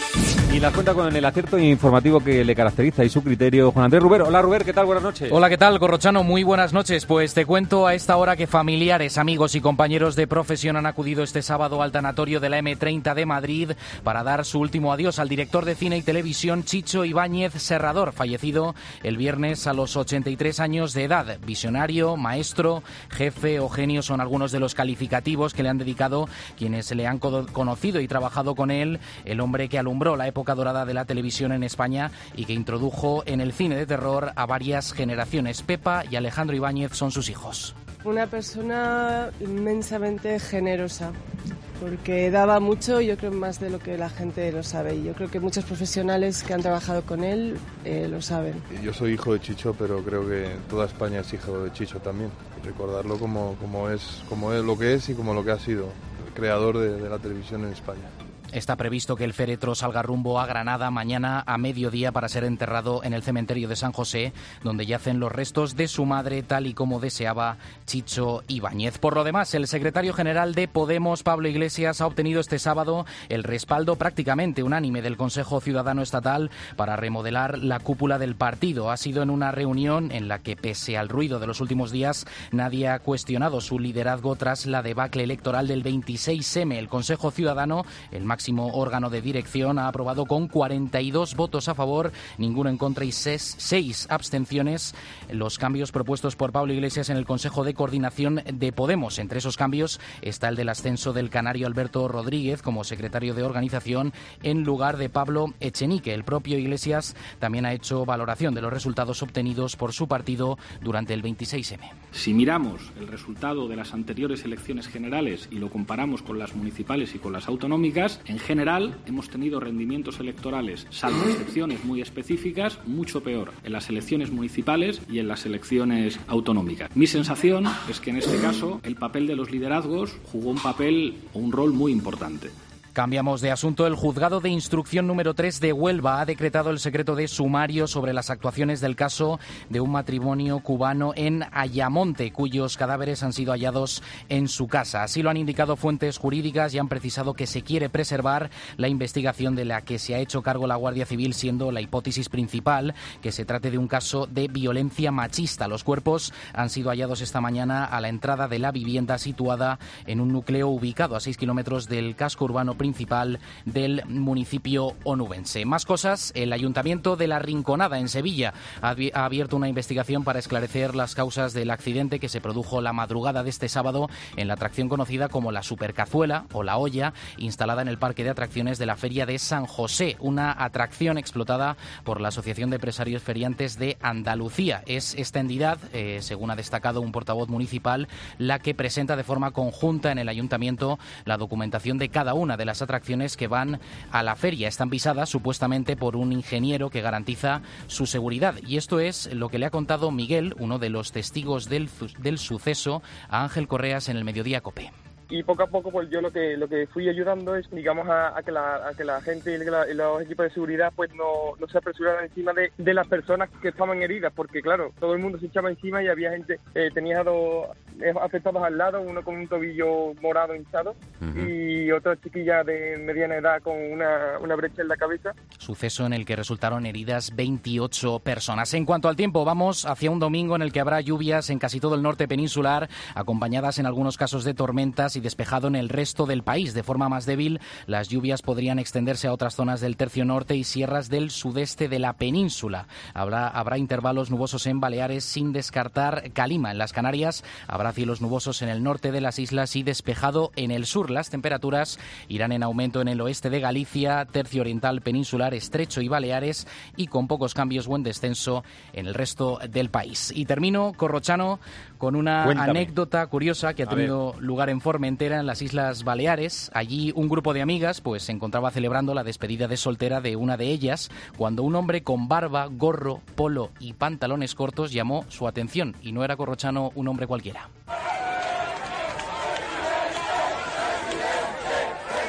Y la cuenta con el acierto informativo que le caracteriza y su criterio, Juan Andrés Ruber. Hola Ruber, ¿qué tal? Buenas noches. Hola, ¿qué tal, Corrochano? Muy buenas noches. Pues te cuento a esta hora que familiares, amigos y compañeros de profesión han acudido este sábado al tanatorio de la eme treinta de Madrid para dar su último adiós al director de cine y televisión Chicho Ibáñez Serrador, fallecido el viernes a los ochenta y tres años de edad. Visionario, maestro, jefe o genio son algunos de los calificativos que le han dedicado quienes le han conocido y trabajado con él, el hombre que alumbró la época dorada de la televisión en España y que introdujo en el cine de terror a varias generaciones. Pepa y Alejandro Ibáñez son sus hijos. Una persona inmensamente generosa, porque daba mucho, yo creo más de lo que la gente lo sabe. Y yo creo que muchos profesionales que han trabajado con él eh, lo saben. Yo soy hijo de Chicho, pero creo que toda España es hijo de Chicho también. Recordarlo como, como, es, como es lo que es y como lo que ha sido, el creador de, de la televisión en España. Está previsto que el féretro salga rumbo a Granada mañana a mediodía para ser enterrado en el cementerio de San José, donde yacen los restos de su madre, tal y como deseaba Chicho Ibáñez. Por lo demás, el secretario general de Podemos, Pablo Iglesias, ha obtenido este sábado el respaldo prácticamente unánime del Consejo Ciudadano Estatal para remodelar la cúpula del partido. Ha sido en una reunión en la que, pese al ruido de los últimos días, nadie ha cuestionado su liderazgo tras la debacle electoral del veintiséis eme. El Consejo Ciudadano, el máximo órgano de dirección, ha aprobado con cuarenta y dos votos a favor, ninguno en contra y seis, seis abstenciones los cambios propuestos por Pablo Iglesias en el Consejo de Coordinación de Podemos. Entre esos cambios está el del ascenso del canario Alberto Rodríguez como secretario de organización en lugar de Pablo Echenique. El propio Iglesias también ha hecho valoración de los resultados obtenidos por su partido durante el veintiséis eme. Si miramos el resultado de las anteriores elecciones generales y lo comparamos con las municipales y con las autonómicas, en general hemos tenido rendimientos electorales, salvo excepciones muy específicas, mucho peor en las elecciones municipales y en las elecciones autonómicas. Mi sensación es que en este caso el papel de los liderazgos jugó un papel o un rol muy importante. Cambiamos de asunto. El juzgado de instrucción número tres de Huelva ha decretado el secreto de sumario sobre las actuaciones del caso de un matrimonio cubano en Ayamonte, cuyos cadáveres han sido hallados en su casa. Así lo han indicado fuentes jurídicas y han precisado que se quiere preservar la investigación de la que se ha hecho cargo la Guardia Civil, siendo la hipótesis principal que se trate de un caso de violencia machista. Los cuerpos han sido hallados esta mañana a la entrada de la vivienda situada en un núcleo ubicado a seis kilómetros del casco urbano principal principal del municipio onubense. Más cosas, el Ayuntamiento de La Rinconada, en Sevilla, ha abierto una investigación para esclarecer las causas del accidente que se produjo la madrugada de este sábado en la atracción conocida como la Supercazuela o la Olla, instalada en el Parque de Atracciones de la Feria de San José, una atracción explotada por la Asociación de Empresarios Feriantes de Andalucía. Es esta entidad, eh, según ha destacado un portavoz municipal, la que presenta de forma conjunta en el Ayuntamiento la documentación de cada una de las atracciones que van a la feria. Están visadas supuestamente por un ingeniero que garantiza su seguridad. Y esto es lo que le ha contado Miguel, uno de los testigos del, del suceso, a Ángel Correas en el Mediodía COPE. Y poco a poco pues yo lo que lo que fui ayudando es digamos a, a que la a que la gente y, la, y los equipos de seguridad pues no, no se apresuraran encima de, de las personas que estaban heridas, porque claro, todo el mundo se echaba encima y había gente, eh, tenía dos afectados al lado, uno con un tobillo morado hinchado uh-huh. y otra chiquilla de mediana edad con una, una brecha en la cabeza. Suceso en el que resultaron heridas veintiocho personas. En cuanto al tiempo, vamos hacia un domingo en el que habrá lluvias en casi todo el norte peninsular, acompañadas en algunos casos de tormentas y despejado en el resto del país. De forma más débil, las lluvias podrían extenderse a otras zonas del tercio norte y sierras del sudeste de la península. Habrá, habrá intervalos nubosos en Baleares, sin descartar calima. En las Canarias habrá cielos nubosos en el norte de las islas y despejado en el sur. Las temperaturas irán en aumento en el oeste de Galicia, tercio oriental peninsular, estrecho y Baleares, y con pocos cambios o en descenso en el resto del país. Y termino, Corrochano, con una Cuéntame. anécdota curiosa que ha tenido lugar en Formentera, en las Islas Baleares. Allí un grupo de amigas pues se encontraba celebrando la despedida de soltera de una de ellas cuando un hombre con barba, gorro, polo y pantalones cortos llamó su atención, y no era, Corrochano, un hombre cualquiera.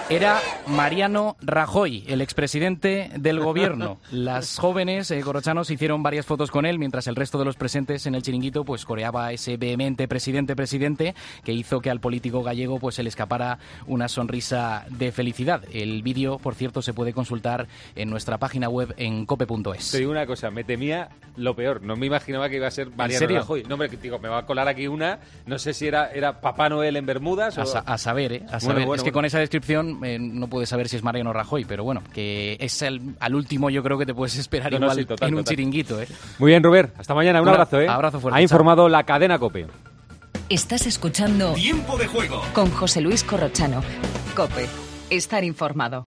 Era Mariano Rajoy, el expresidente del gobierno. Las jóvenes eh, corrochanos hicieron varias fotos con él, mientras el resto de los presentes en el chiringuito pues coreaba ese vehemente presidente, presidente, que hizo que al político gallego pues se le escapara una sonrisa de felicidad. El vídeo, por cierto, se puede consultar en nuestra página web en cope punto es. Te digo una cosa, me temía lo peor. No me imaginaba que iba a ser Mariano Rajoy. No, hombre, digo, me va a colar aquí una. No sé si era, era Papá Noel en Bermudas o... A, sa a saber, ¿eh? A saber. Bueno, bueno, es que bueno. Con esa descripción eh, no puedes saber si es Mariano Rajoy, pero bueno, que es el, al último yo creo que te puedes esperar no, igual no, sí, total, en un total. chiringuito, ¿eh? Muy bien, Robert. Hasta mañana. Un, un abrazo, ¿eh? Abrazo fuerte. Ha informado chao. La cadena COPE. Estás escuchando Tiempo de Juego con José Luis Corrochano. COPE. Estar informado.